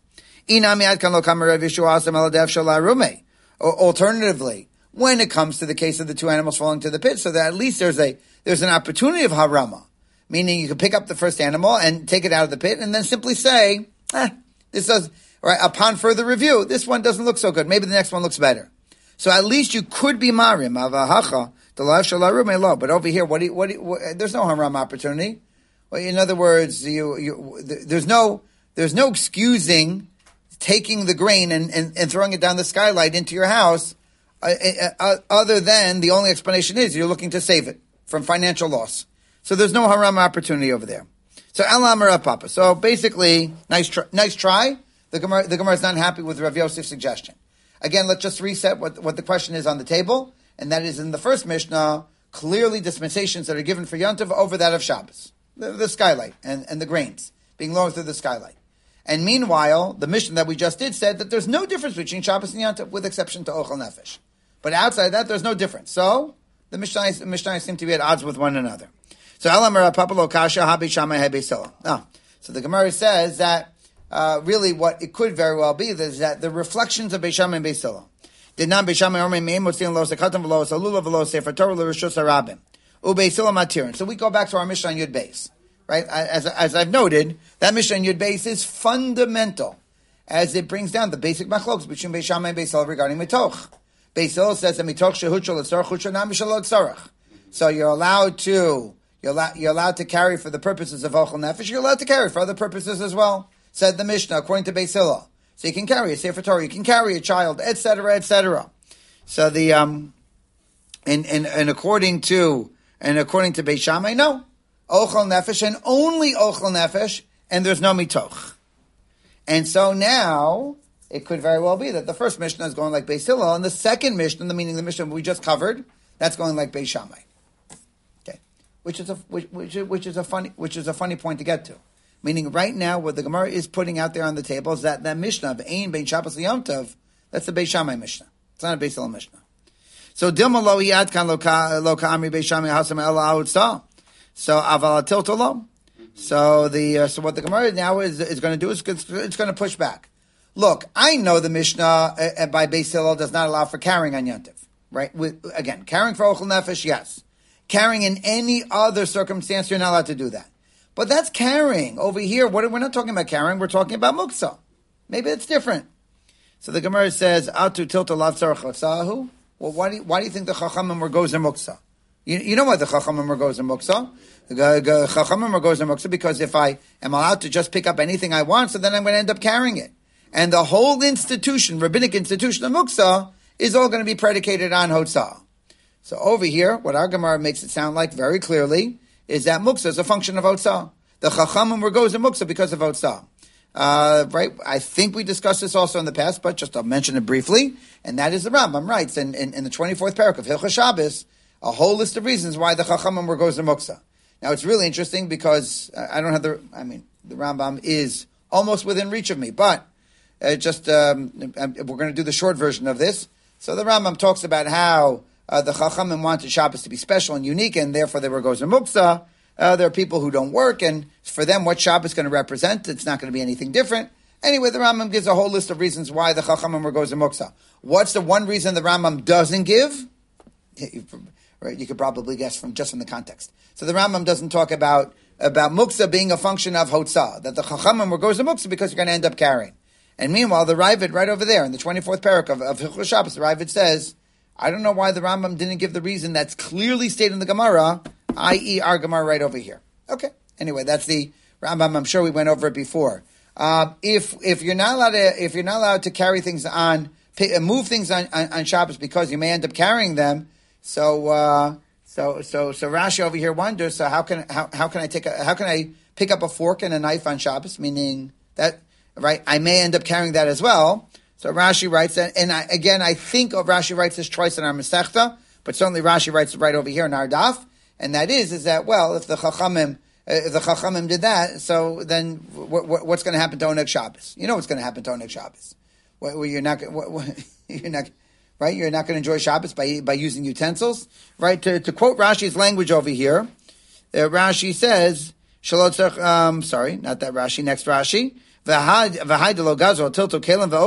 Or alternatively, when it comes to the case of the two animals falling to the pit, so that at least there's a, there's an opportunity of harama, meaning you can pick up the first animal and take it out of the pit and then simply say, eh, this does, right, upon further review, this one doesn't look so good. Maybe the next one looks better. So at least you could be marim, avahacha, but over here, what do you, what do you, what, there's no haram opportunity. Well, in other words, you, you, there's no, there's no excusing taking the grain and, and, and throwing it down the skylight into your house, uh, uh, other than the only explanation is you're looking to save it from financial loss. So there's no haram opportunity over there. So Elamar Papa. So basically, nice try, nice try. The Gemara, the Gemara is not happy with Rav Yosef's suggestion. Again, let's just reset what, what the question is on the table, and that is in the first Mishnah, clearly dispensations that are given for Yontiv over that of Shabbos. The, the skylight and, and the grains being lowered through the skylight. And meanwhile, the Mishnah that we just did said that there's no difference between Shabbos and Yontiv, with exception to Ochel Nefesh. But outside that, there's no difference. So, the Mishnah, the Mishnah seem to be at odds with one another. So, Elamar Papa Kasha Habi Shammai Habe Sila. Now, so the Gemara says that Uh, really, what it could very well be is that the reflections of Beis Shammai and Beis Hillel did not Beis Shammai Ormei Meim Motzin Lo Sekatam V'Lo Salula V'Lo Sefer Torah L'Rishus Harabim U Beis Hillel Matirin. So we go back to our Mishnah on Yud Beis, right? As as I've noted, that Mishnah on Yud Beis is fundamental, as it brings down the basic machlokes between Beis Shammai and Beis Hillel regarding mitoch. Beis Hillel says that mitoch shehuchol etzarach huchol nam mishalot tzarach. So you're allowed to you're allowed, you're allowed to carry for the purposes of ochel nefesh. You're allowed to carry for other purposes as well. Said the Mishnah, according to Beis Hillel. So you can carry a Sefer Torah, you can carry a child, et cetera, et cetera. So the, um, and, and, and according to, and according to Beis Shammai, no. Ochel Nefesh, and only Ochel Nefesh, and there's no mitoch. And so now, it could very well be that the first Mishnah is going like Beis Hillel, and the second Mishnah, the meaning of the Mishnah we just covered, that's going like Beis Shammai. Okay, which is a which, which, which is a funny which is a funny point to get to. Meaning, right now, what the Gemara is putting out there on the table is that that Mishnah of Ein Bein Shabbos L'Yom Tov, that's the Beis Shammai Mishnah. It's not a Beis Hillel Mishnah. So Dilma lo yad kan lo ka lo ka amri Beis Shammai hasam el ha'utzah. So aval tilto lo. So the uh, so what the Gemara now is is going to do is it's, it's going to push back. Look, I know the Mishnah uh, by Beis Hillel does not allow for carrying on Yom Tov, right? With, again, carrying for Ochel Nefesh, yes. Carrying in any other circumstance, you're not allowed to do that. But that's carrying. Over here, what, we're not talking about carrying, we're talking about muksa. Maybe it's different. So the Gemara says, Atu tilta lav tzarech chotzahu. Well, why do, you, why do you think the Chachamim were gozer muksa? You, you know why the Chachamim were gozer muksa? The Chachamim were gozer muksa because if I am allowed to just pick up anything I want, so then I'm going to end up carrying it. And the whole institution, rabbinic institution of muksa, is all going to be predicated on hotzah. So over here, what our Gemara makes it sound like very clearly is that muksa is a function of hotzah. The Chachamim were gozer muksa because of hotzah. Uh, right? I think we discussed this also in the past, but just I'll mention it briefly. And that is the Rambam writes in, in, in the twenty-fourth parak of Hilchos Shabbos, a whole list of reasons why the Chachamim were gozer muksa. Now it's really interesting because I don't have the, I mean, the Rambam is almost within reach of me, but uh, just, um, we're going to do the short version of this. So the Rambam talks about how Uh, the Chachamim wanted Shabbos to be special and unique, and therefore they were gozer muksa. Uh, there are people who don't work, and for them, what Shabbos is going to represent, it's not going to be anything different. Anyway, the Rambam gives a whole list of reasons why the Chachamim were gozer muksa. What's the one reason the Rambam doesn't give? Right, you could probably guess from just from the context. So the Rambam doesn't talk about about muksa being a function of hotzah, that the Chachamim were gozer muksa because you're going to end up carrying. And meanwhile, the Ravid right over there in the twenty-fourth parak of, of Hilchos Shabbos, the Ravid says, I don't know why the Rambam didn't give the reason that's clearly stated in the Gemara, that is our Gemara right over here. Okay. Anyway, that's the Rambam. I'm sure we went over it before. Uh, if if you're not allowed to if you're not allowed to carry things on, move things on, on, on Shabbos because you may end up carrying them, so uh, so so so Rashi over here wonders. So how can how how can I take a, how can I pick up a fork and a knife on Shabbos? Meaning that right, I may end up carrying that as well. So Rashi writes that, and I, again, I think of Rashi writes this twice in our Masechta, but certainly Rashi writes it right over here in our Daf, and that is, is that, well, if the Chachamim, if the Chachamim did that, so then what, what, what's going to happen to Oneg Shabbos? You know what's going to happen to Oneg Shabbos. Well, you're not, what, what, you're not, right? You're not going to enjoy Shabbos by by using utensils, right? To, to quote Rashi's language over here, uh, Rashi says, Shalot, um, sorry, not that Rashi, next Rashi. Right? We need oneg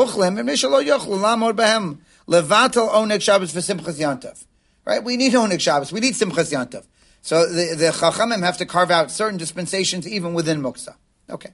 Shabbos. We need Simchas Yantav. So the, the Chachamim have to carve out certain dispensations even within Muksa. Okay.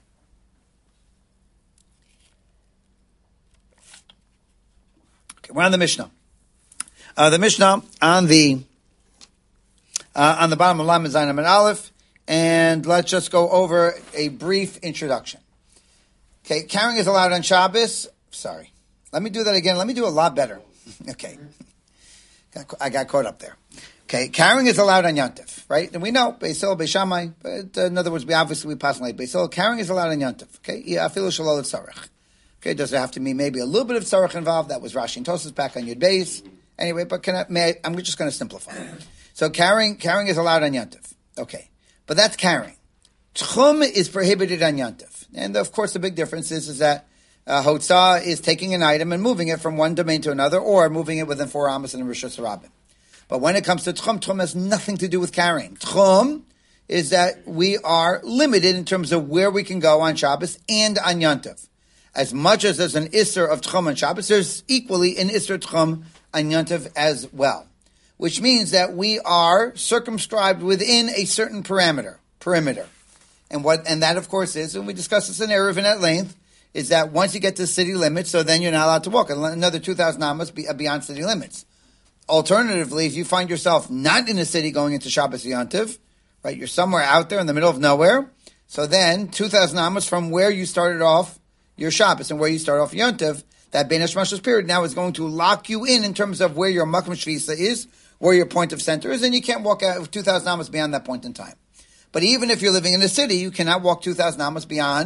Okay, we're on the Mishnah. Uh, the Mishnah on the uh, on the bottom of Lamed Zayin and Aleph, and let's just go over a brief introduction. Okay, carrying is allowed on Shabbos. Sorry. Let me do that again. Let me do a lot better. Okay. I got caught up there. Okay, carrying is allowed on Yom Tov, right? And we know, Beis Hillel, Beis Shammai, but uh, in other words, we obviously, we pass like Beis Hillel. Carrying is allowed on Yom Tov. Okay, afilu shalol tzarech. Okay, does there have to be maybe a little bit of tzarech involved? That was Rashi and Tosas back on Yud Beis. Anyway, but can I, may I, I'm just going to simplify. So carrying, carrying is allowed on Yom Tov. Okay, but that's carrying. Tchum is prohibited on Yom Tov. And of course, the big difference is, is that uh, Hotzah is taking an item and moving it from one domain to another, or moving it within four amos and Rishus Harabim. But when it comes to Tchum, Tchum has nothing to do with carrying. Tchum is that we are limited in terms of where we can go on Shabbos and on Yom Tov. As much as there's an Isser of Tchum on Shabbos, there's equally an Isser Tchum on Yom Tov as well. Which means that we are circumscribed within a certain parameter, perimeter. And what, and that of course is, and we discussed this in Eruvin at length, is that once you get to city limits, so then you're not allowed to walk another two thousand amos beyond city limits. Alternatively, if you find yourself not in a city going into Shabbos Yom Tov, right, you're somewhere out there in the middle of nowhere, so then two thousand amos from where you started off your Shabbos and where you start off Yom Tov, that Bein Hashmashos period now is going to lock you in in terms of where your Makom Shvisa is, where your point of center is, and you can't walk out two thousand amos beyond that point in time. But even if you're living in a city, you cannot walk two thousand amos beyond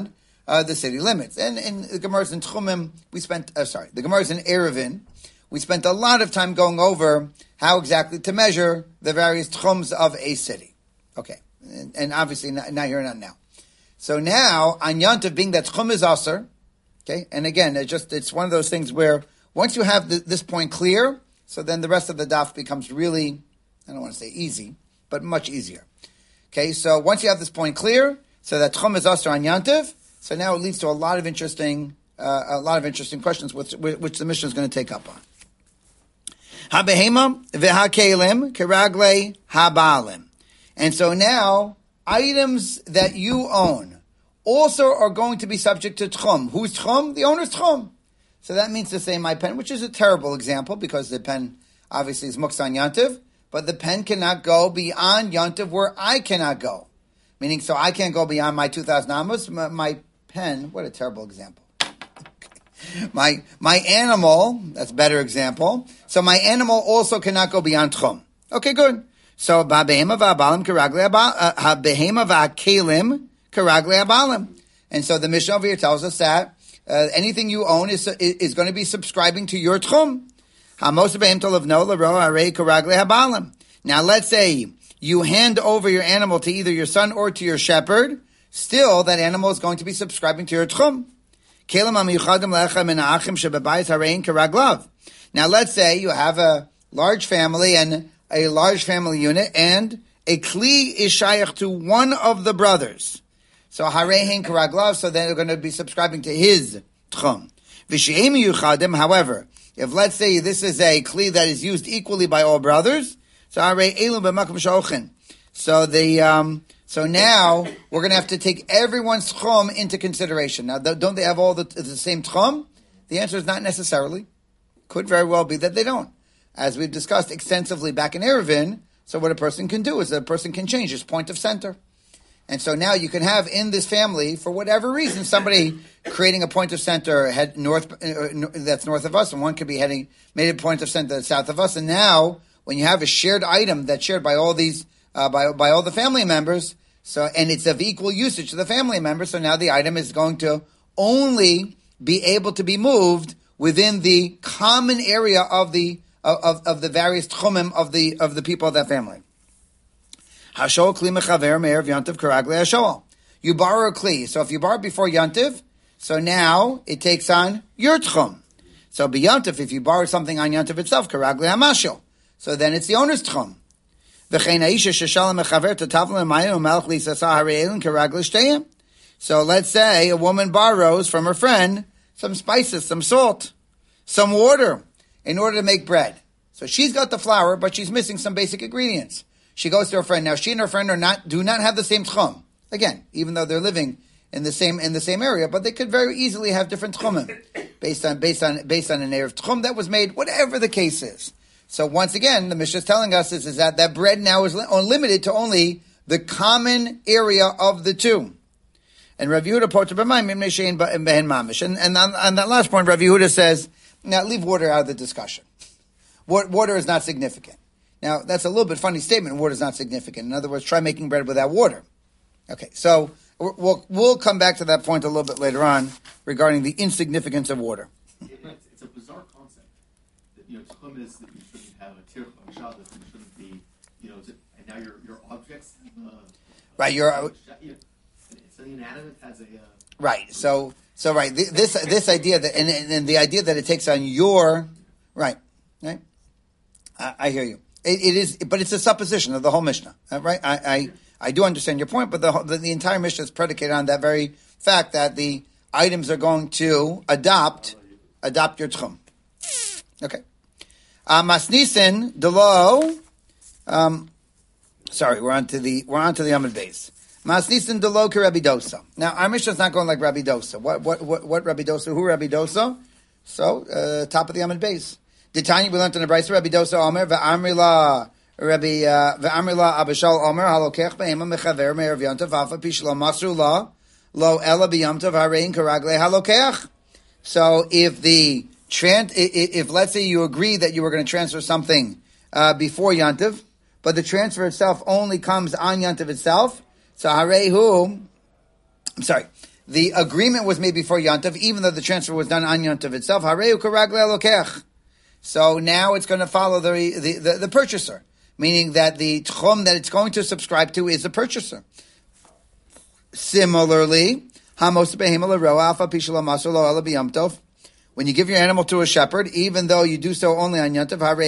uh, the city limits. And in the Gemara's in Tchumim, we spent, uh, sorry, the Gemara's in Erevin, we spent a lot of time going over how exactly to measure the various tchums of a city. Okay. And, and obviously not, not here, not now. So now, on Yantav, being that tchum is aser, okay, and again, it just, it's one of those things where once you have the, this point clear, so then the rest of the daf becomes really, I don't want to say easy, but much easier. Okay, so once you have this point clear, so that tchum is aser on Yantav, so now it leads to a lot of interesting, uh, a lot of interesting questions, which, which the Mishnah is going to take up on. Ha-behema v'ha-kelim keragle ha-baalim. And so now, items that you own also are going to be subject to tchum. Who's tchum? The owner's tchum. So that means to say my pen, which is a terrible example because the pen obviously is muksa on Yantiv, but the pen cannot go beyond Yantiv where I cannot go. Meaning, so I can't go beyond my two thousand amos. My, my pen, what a terrible example. My my animal, that's a better example. So my animal also cannot go beyond tchum. Okay, good. So behema va'abalim karagle behema va'kelim karagle abalim. And so the Mishnah over here tells us that uh, anything you own is is going to be subscribing to your tchum. Hamos behem tolavno laro arei karagle habalim. Now let's say you hand over your animal to either your son or to your shepherd. Still, that animal is going to be subscribing to your tchum. Now let's say you have a large family and a large family unit and a kli is shayach to one of the brothers. So harein karaglav, so then they're going to be subscribing to his tchum. However, if let's say this is a kli that is used equally by all brothers, so harei elu b'makom shochin. So the, um, So now we're going to have to take everyone's tchum into consideration. Now, don't they have all the, the same tchum? The answer is not necessarily. Could very well be that they don't. As we've discussed extensively back in Erevin, so what a person can do is a person can change his point of center. And so now you can have in this family, for whatever reason, somebody creating a point of center head north uh, that's north of us, and one could be heading made a point of center that's south of us. And now, when you have a shared item that's shared by all these uh, by by all the family members. So, and it's of equal usage to the family members. So now the item is going to only be able to be moved within the common area of the of, of the various tchumim of the of the people of that family. Hashol kli mechaver me'erev yantiv karagle hashol. You borrow a kli. So if you borrow before yantiv, so now it takes on your tchum. So b'yantiv, if you borrow something on yantiv itself, karagle hamashil. So then it's the owner's tchum. So let's say a woman borrows from her friend some spices, some salt, some water in order to make bread. So she's got the flour, but she's missing some basic ingredients. She goes to her friend. Now she and her friend are not do not have the same tchum. Again, even though they're living in the same in the same area, but they could very easily have different tchumim based on based on based on an erev tchum that was made, whatever the case is. So once again, the Mishnah is telling us is, is that that bread now is li- limited to only the common area of the two. And Rav Yehuda potter b'mayim mimnei behen mamish. And and on, on that last point, Rav Yehuda says, now leave water out of the discussion. Water is not significant. Now that's a little bit funny statement. Water is not significant. In other words, try making bread without water. Okay, so we'll we'll come back to that point a little bit later on regarding the insignificance of water. It's, it's a bizarre concept. That, you know, tchum is that you shouldn't have a tirch on Shabbos, and you shouldn't be, you know, and now your your objects. Uh, right, your. Uh, it's an inanimate has a. Uh, right. So so right this this idea that and, and the idea that it takes on your right right. I, I hear you. It, it is, but it's a supposition of the whole Mishnah, right? I, I, I do understand your point, but the, the the entire Mishnah is predicated on that very fact that the items are going to adopt adopt your tchum. Okay. Masnisin delo. Um, sorry, we're on to the we're on to the Amud Beis. Masnisin delo ke Rabbi Dosa. Now our Mishnah is not going like Rabbi Dosa. What what what what Rabbi Dosa? Who Rabbi Dosa? So uh, top of the Amud Beis. Ditanya, we learned in the Brayso, Rabbi Dosa Omer, ve'amri la, Rabbi, uh, ve'amri la Abishal Omer, halokech be'ema mechaver me'er v'yontav, v'afa pish lo masru la, lo ela b'yomtav harein karagle halokech. So if the, trans, if, if let's say you agree that you were going to transfer something, uh, before Yantav, but the transfer itself only comes on Yantav itself, so harehu, I'm sorry, the agreement was made before Yantav, even though the transfer was done on Yantav itself. Hareu karagle lokech. So now it's going to follow the, the, the, the purchaser, meaning that the tchum that it's going to subscribe to is the purchaser. Similarly, when you give your animal to a shepherd, even though you do so only on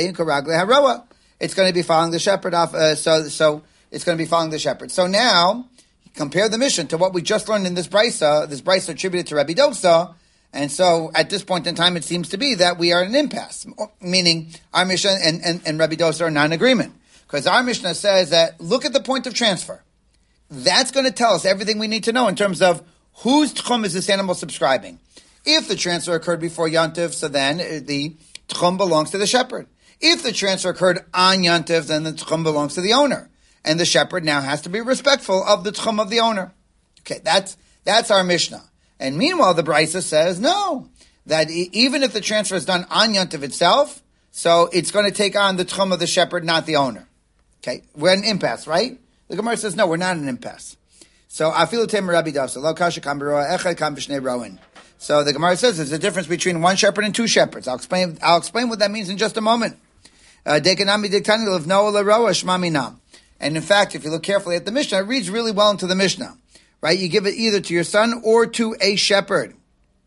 Yantav, it's going to be following the shepherd off. Uh, so, so it's going to be following the shepherd. So now, compare the mission to what we just learned in this brisa. This brisa attributed to Rabbi Dosa. And so, at this point in time, it seems to be that we are in an impasse, meaning our Mishnah and, and, and Rabbi Dosa are not in agreement. Because our Mishnah says that, look at the point of transfer. That's going to tell us everything we need to know in terms of whose tchum is this animal subscribing. If the transfer occurred before Yantiv, so then the tchum belongs to the shepherd. If the transfer occurred on Yantiv, then the tchum belongs to the owner. And the shepherd now has to be respectful of the tchum of the owner. Okay, that's, that's our Mishnah. And meanwhile, the Brisa says, no, that even if the transfer is done on Yantiv itself, so it's going to take on the tchum of the shepherd, not the owner. Okay, we're in an impasse, right? The Gemara says, no, we're not in an impasse. So, afilu tem Rabbi Dafsa, lo kasha kam b'roa, echad kam b'shnei roin. So the Gemara says there's a difference between one shepherd and two shepherds. I'll explain, I'll explain what that means in just a moment. Dekanami diktani l'vnoa l'roa shma minam. And in fact, if you look carefully at the Mishnah, it reads really well into the Mishnah. Right? You give it either to your son or to a shepherd.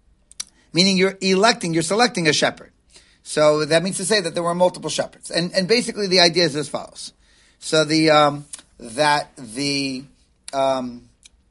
Meaning you're electing, you're selecting a shepherd. So that means to say that there were multiple shepherds. And, and basically the idea is as follows. So the, um, that the, um,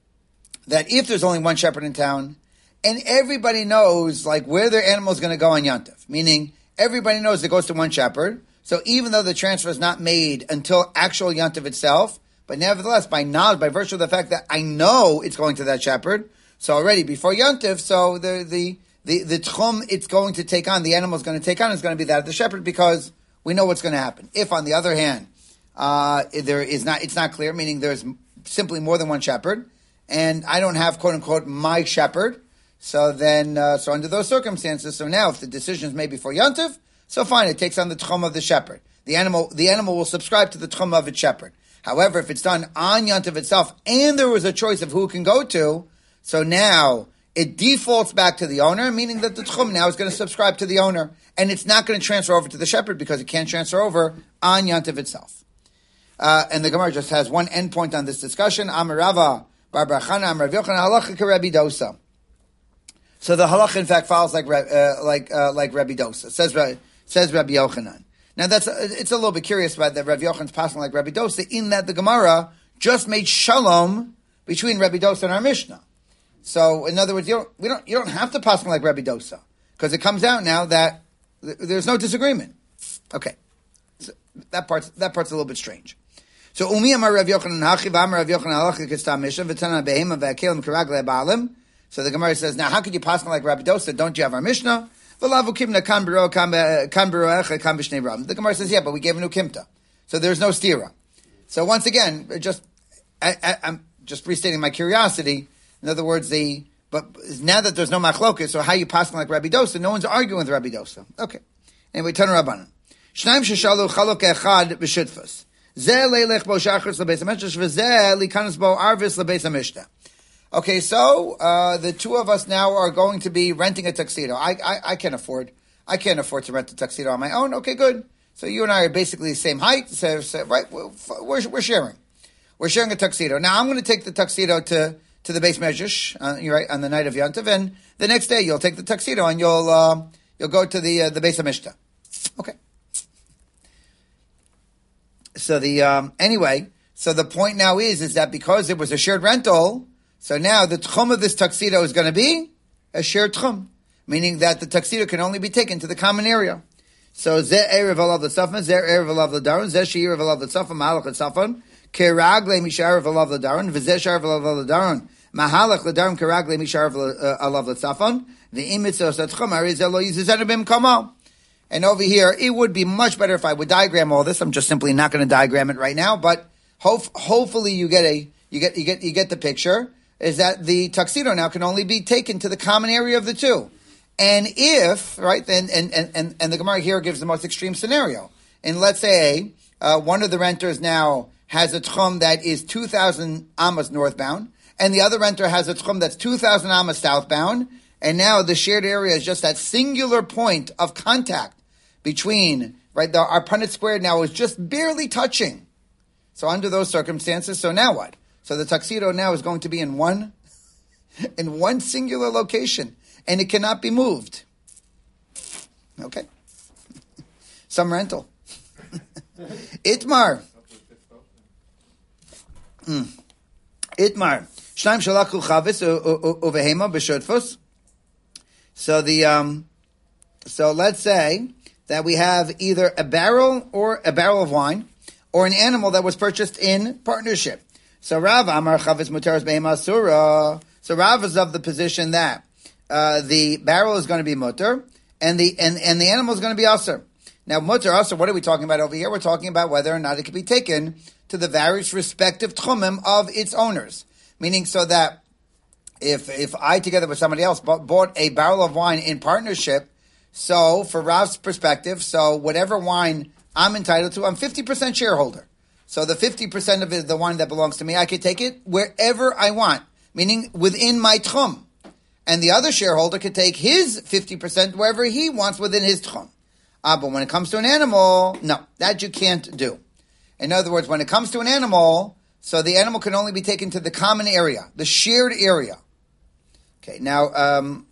that if there's only one shepherd in town, and everybody knows, like, where their animal is going to go on Yantiv, meaning everybody knows it goes to one shepherd, so even though the transfer is not made until actual Yantiv itself, but nevertheless, by knowledge, by virtue of the fact that I know it's going to that shepherd, so already before Yantiv, so the, the, the, the tchum it's going to take on, the animal is going to take on, is going to be that of the shepherd, because we know what's going to happen. If, on the other hand, uh, there is not, it's not clear, meaning there's simply more than one shepherd, and I don't have, quote unquote, my shepherd, so then, uh, so under those circumstances, so now if the decision is made before Yantiv, so fine, it takes on the tchum of the shepherd. The animal, the animal will subscribe to the tchum of its shepherd. However, if it's done on Yantiv itself, and there was a choice of who it can go to, so now it defaults back to the owner, meaning that the tchum now is going to subscribe to the owner, and it's not going to transfer over to the shepherd because it can't transfer over on Yantiv itself. Uh, and the Gemara just has one endpoint on this discussion. Amar Rava bar bar Chana Amar Rav Yochanan halacha k'Rebbi Dosa. So the halacha, in fact, follows like uh, like uh, like Rabbi Dosa. Says says Rabbi Yochanan. Now that's it's a little bit curious about that Rabbi Yochanan's passing like Rabbi Dosa, in that the Gemara just made shalom between Rabbi Dosa and our Mishnah. So in other words, you don't we don't you don't have to pass like Rabbi Dosa, because it comes out now that th- there's no disagreement. Okay, so that part's that part's a little bit strange. So umi amar Rabbi Yochanan hachi v'amar Rabbi Yochanan halacha k'stam Mishnah v'tanan behema v'akelim k'raglei ba'alim. So the Gemara says, now how could you pass like Rabbi Dosa? Don't you have our Mishnah? The Gemara says, yeah, but we gave a new kimta. So there's no stira. So once again, just, I, I, I'm just restating my curiosity. In other words, the, but now that there's no machlokas, so how you pass like Rabbi Dosa? No one's arguing with Rabbi Dosa. Okay. Anyway, Tanu Rabbanan. Shnaim sheshalu chalok echad b'shutfus. Zeh leilech bo shachris lebeis ha-medrash v'zeh likanas bo arvis lebeis ha-mishnah. Okay, so uh, the two of us now are going to be renting a tuxedo. I, I I can't afford I can't afford to rent a tuxedo on my own. Okay, good. So you and I are basically the same height. So, so right, we're, we're sharing. We're sharing a tuxedo. Now I'm going to take the tuxedo to, to the base medrash, uh, you're right, on the night of Yantav, and the next day you'll take the tuxedo and you'll uh, you'll go to the uh, the base of Mishnah. Okay. So the um, anyway, so the point now is is that because it was a shared rental. So now the tchum of this tuxedo is going to be a shared tchum, meaning that the tuxedo can only be taken to the common area. So zeh erev alav l'safan, zeh erev alav l'daron, zeh she'erev alav l'safan, mahalach l'safan, keragle misharev alav l'daron, v'zeh sharev alav l'daron, mahalach l'daron keragle misharev alav l'safan, v'imitz os tchum arizeh lo yizezenu b'mkomo. And over here, it would be much better if I would diagram all this. I'm just simply not going to diagram it right now, but hope, hopefully you get a you get you get you get the picture. Is that the tuxedo now can only be taken to the common area of the two. And if, right, then, and, and, and, and the Gemara here gives the most extreme scenario. And let's say, uh, one of the renters now has a tchum that is two thousand amas northbound, and the other renter has a tchum that's two thousand amas southbound, and now the shared area is just that singular point of contact between, right, the, our Punnett square now is just barely touching. So under those circumstances, so now what? So the tuxedo now is going to be in one, in one singular location, and it cannot be moved. Okay. Some rental. Itmar. Mm. Itmar. Shnaim shalaku chavis uvehema b'shutfus. So the um, so let's say that we have either a barrel or a barrel of wine, or an animal that was purchased in partnership. So Rav Amar chavis muteras behema asura. So Rav is of the position that uh, the barrel is going to be mutter, and the and, and the animal is going to be asur. Now mutter asur, what are we talking about over here? We're talking about whether or not it can be taken to the various respective tchumim of its owners. Meaning so that if if I, together with somebody else, bought, bought a barrel of wine in partnership, so for Rav's perspective, so whatever wine I'm entitled to, I'm fifty percent shareholder. So the fifty percent of it, the wine that belongs to me, I could take it wherever I want, meaning within my tchum. And the other shareholder could take his fifty percent wherever he wants within his tchum. Ah, but when it comes to an animal, no, that you can't do. In other words, when it comes to an animal, so the animal can only be taken to the common area, the shared area. Okay, now, um,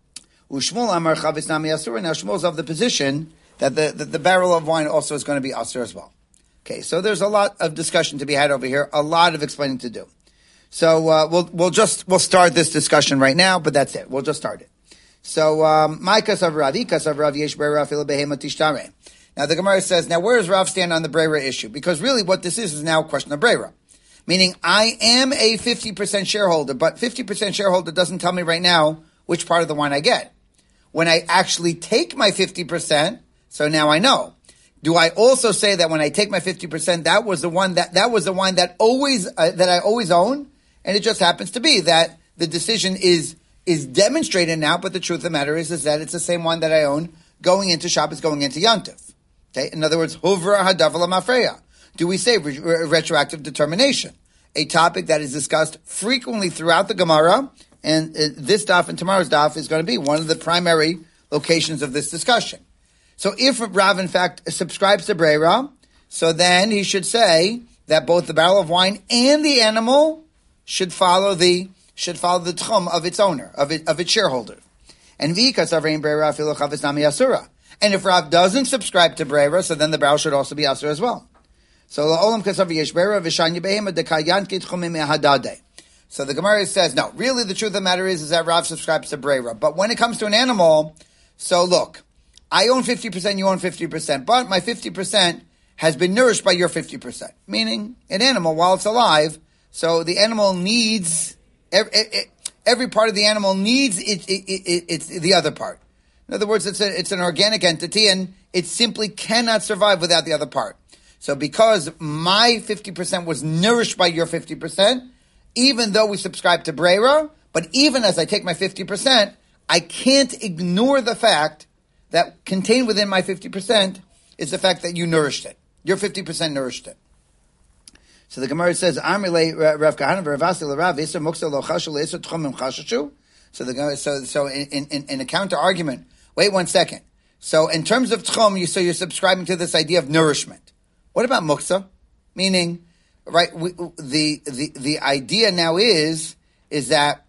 Ushmul Amar Chavis Nami Asura. Now, Shmuel's of the position that the, the, the barrel of wine also is going to be Asur as well. Okay, so there's a lot of discussion to be had over here, a lot of explaining to do. So, uh, we'll, we'll just, we'll start this discussion right now, but that's it. We'll just start it. So, um, my kasav Rav, kasav Rav, yesh be'era fil behema tishtare. Now, the Gemara says, now where does Rav stand on the Breira issue? Because really what this is is now a question of Breira. Meaning, I am a fifty percent shareholder, but fifty percent shareholder doesn't tell me right now which part of the wine I get. When I actually take my fifty percent, so now I know. Do I also say that when I take my fifty percent, that was the one that, that was the wine that always, uh, that I always own? And it just happens to be that the decision is, is demonstrated now, but the truth of the matter is, is that it's the same one that I own going into Shabbos, going into Yantif. Okay? In other words, Huvra Hadavala Mafreya. Do we say re- re- retroactive determination? A topic that is discussed frequently throughout the Gemara, and uh, this daf and tomorrow's daf is going to be one of the primary locations of this discussion. So if Rav in fact subscribes to Breira, so then he should say that both the barrel of wine and the animal should follow the should follow the tchum of its owner, of it of its shareholder. And v'kas avrein Breira afilu chavis nami asura. And if Rav doesn't subscribe to Breira, so then the barrel should also be asur as well. So la'olam kasav yesh Breira v'shanya behema dekayan kitchumim mehadade. So the Gemara says, no, really the truth of the matter is, is that Rav subscribes to Breira. But when it comes to an animal, so look, I own fifty percent, you own fifty percent, but my fifty percent has been nourished by your fifty percent. Meaning, an animal, while it's alive, so the animal needs, every, every part of the animal needs it, it, it, it's the other part. In other words, it's, a, it's an organic entity, and it simply cannot survive without the other part. So because my fifty percent was nourished by your fifty percent, even though we subscribe to Breira, but even as I take my fifty percent, I can't ignore the fact that contained within my fifty percent is the fact that you nourished it. Your fifty percent nourished it. So the Gemara says, Amrile Rav Kahana v'Ravasi l'Rav Yisra Muksa lo Chashu l'Yisra Tchumim Chashashu. So the so so in, in, in a counter argument, wait one second. So in terms of Tchum, you so you're subscribing to this idea of nourishment. What about Muksa? Meaning, right? We, the the the idea now is is that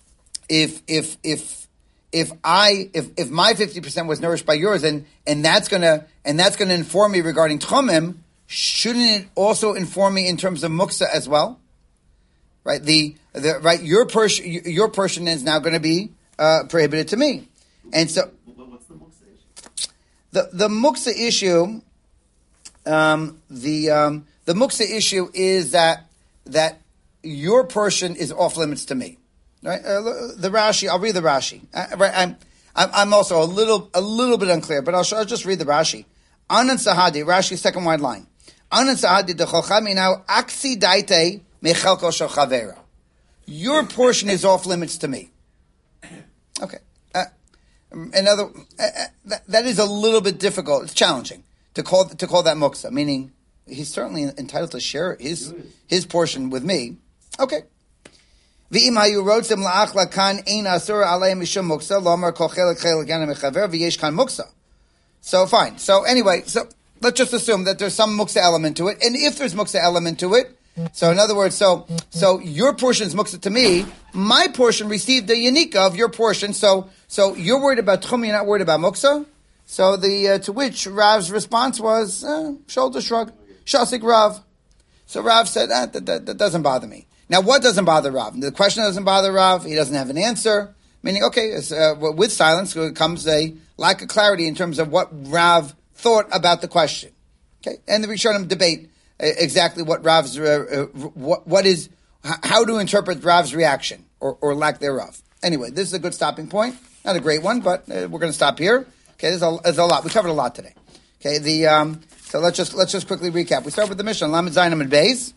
if if if if I if if my fifty percent was nourished by yours, and and that's gonna and that's gonna inform me regarding Tchumim, shouldn't it also inform me in terms of Muksa as well? Right? The the right your portion your portion is now going to be uh, prohibited to me, and so what's the Muksa issue? The the Muksa issue. Um, the um, the muksa issue is that that your portion is off limits to me, right? Uh, the Rashi, I'll read the Rashi. I, right, I'm, I'm I'm also a little a little bit unclear, but I'll, I'll just read the Rashi. Anan Sahadi, Rashi, second wide line. Anan Sahadi decholchami now aksi daite mechelko shel chavera. Your portion is off limits to me. Okay. Uh, another uh, uh, that, that is a little bit difficult. It's challenging. To call to call that muksa, meaning he's certainly entitled to share his his portion with me. Okay, V'im hayu rotzim la'achla kan ein asur aleim mishum muksa lomar kol chelik chelik yana mechaver v'yesh kan muksa. So fine. So anyway, so let's just assume that there's some muksa element to it, and if there's muksa element to it, so in other words, so so your portion is muksa to me, my portion received the yanika of your portion. So so you're worried about tchum, you're not worried about muksa. So the uh, to which Rav's response was uh, shoulder shrug, shasik Rav. So Rav said ah, that, that that doesn't bother me. Now, what doesn't bother Rav? The question doesn't bother Rav. He doesn't have an answer. Meaning, okay, uh, with silence comes a lack of clarity in terms of what Rav thought about the question. Okay, and the Rishonim debate uh, exactly what Rav's uh, uh, what what is how to interpret Rav's reaction or, or lack thereof. Anyway, this is a good stopping point. Not a great one, but uh, we're going to stop here. Okay, there's a, there's a lot. We covered a lot today. Okay, the um, so let's just let's just quickly recap. We start with the Mishnah Lamed Zayin Amud Beis.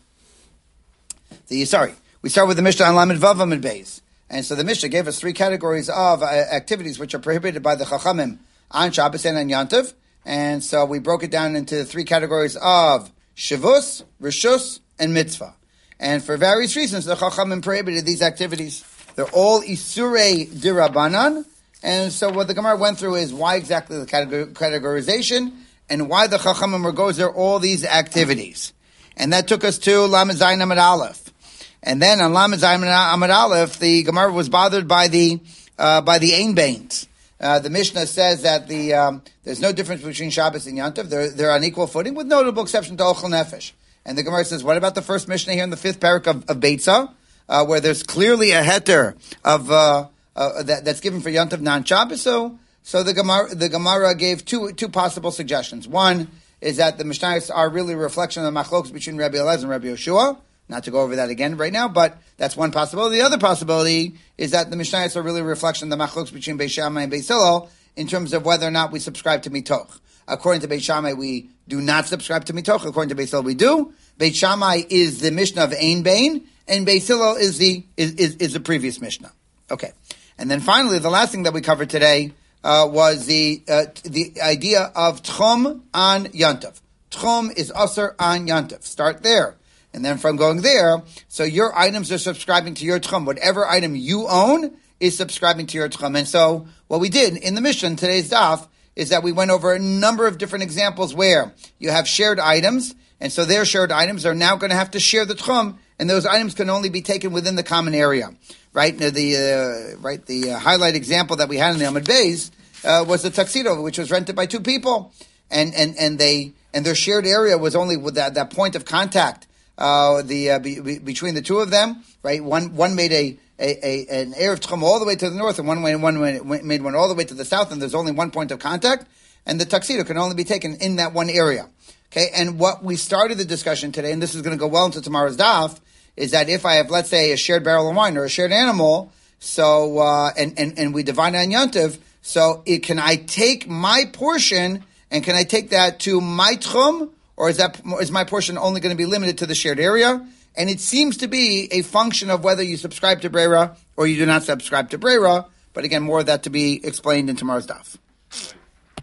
The, sorry, we start with the Mishnah on Lamed Vav Amud Beis. And so the Mishnah gave us three categories of uh, activities which are prohibited by the Chachamim on Shabbos and on Yantiv. And so we broke it down into three categories of Shavus, Rishus, and Mitzvah. And for various reasons, the Chachamim prohibited these activities. They're all Isurei Dirabanan. And so what the Gemara went through is why exactly the categorization and why the Chachamim were goes there all these activities. And that took us to Lamed Zayin Amud Aleph. And then on Lamed Zayin Amud Aleph, the Gemara was bothered by the uh, by the Ein Bains. Uh, the Mishnah says that the um, there's no difference between Shabbos and Yantiv. They're they're on equal footing, with notable exception to Ochel Nefesh. And the Gemara says, what about the first Mishnah here in the fifth parak of, of Beitzah, uh, where there's clearly a heter of uh, uh, that, that's given for Yantiv non-Shabbos? So so the Gemara the Gemara gave two two possible suggestions. One is that the Mishnayos are really a reflection of the machloks between Rabbi Elazar and Rabbi Yoshua. Not to go over that again right now, but that's one possibility. The other possibility is that the Mishnayos are really a reflection of the machloks between Beis Shammai and Beis Hillel in terms of whether or not we subscribe to mitoch. According to Beis Shammai, we do not subscribe to mitoch. According to Beis Hillel, we do. Beis Shammai is the Mishnah of Ein Bain, and Beis Hillel is the is, is, is the previous Mishnah. Okay, and then finally, the last thing that we covered today uh, was the uh, the idea of tchum on yantav. Tchum is usher on yantav. Start there. And then from going there, so your items are subscribing to your tchum. Whatever item you own is subscribing to your tchum. And so what we did in the Mishnah, today's daf, is that we went over a number of different examples where you have shared items, and so their shared items are now going to have to share the tchum, and those items can only be taken within the common area. Right? The uh, right the uh, highlight example that we had in the Amud Beis uh, was the tuxedo, which was rented by two people, and and and they and their shared area was only with that, that point of contact. Uh, the uh, be, be, between the two of them, right? One one made a, a, a an Erev Tchum all the way to the north, and one way one made one all the way to the south, and there's only one point of contact, and the tuxedo can only be taken in that one area. Okay, and what we started the discussion today, and this is going to go well into tomorrow's daf, is that if I have, let's say, a shared barrel of wine or a shared animal, so uh, and and and we divide it on Yantiv, so it, can I take my portion and can I take that to my Tchum? Or is that is my portion only going to be limited to the shared area? And it seems to be a function of whether you subscribe to Breira or you do not subscribe to Breira. But again, more of that to be explained in tomorrow's daf.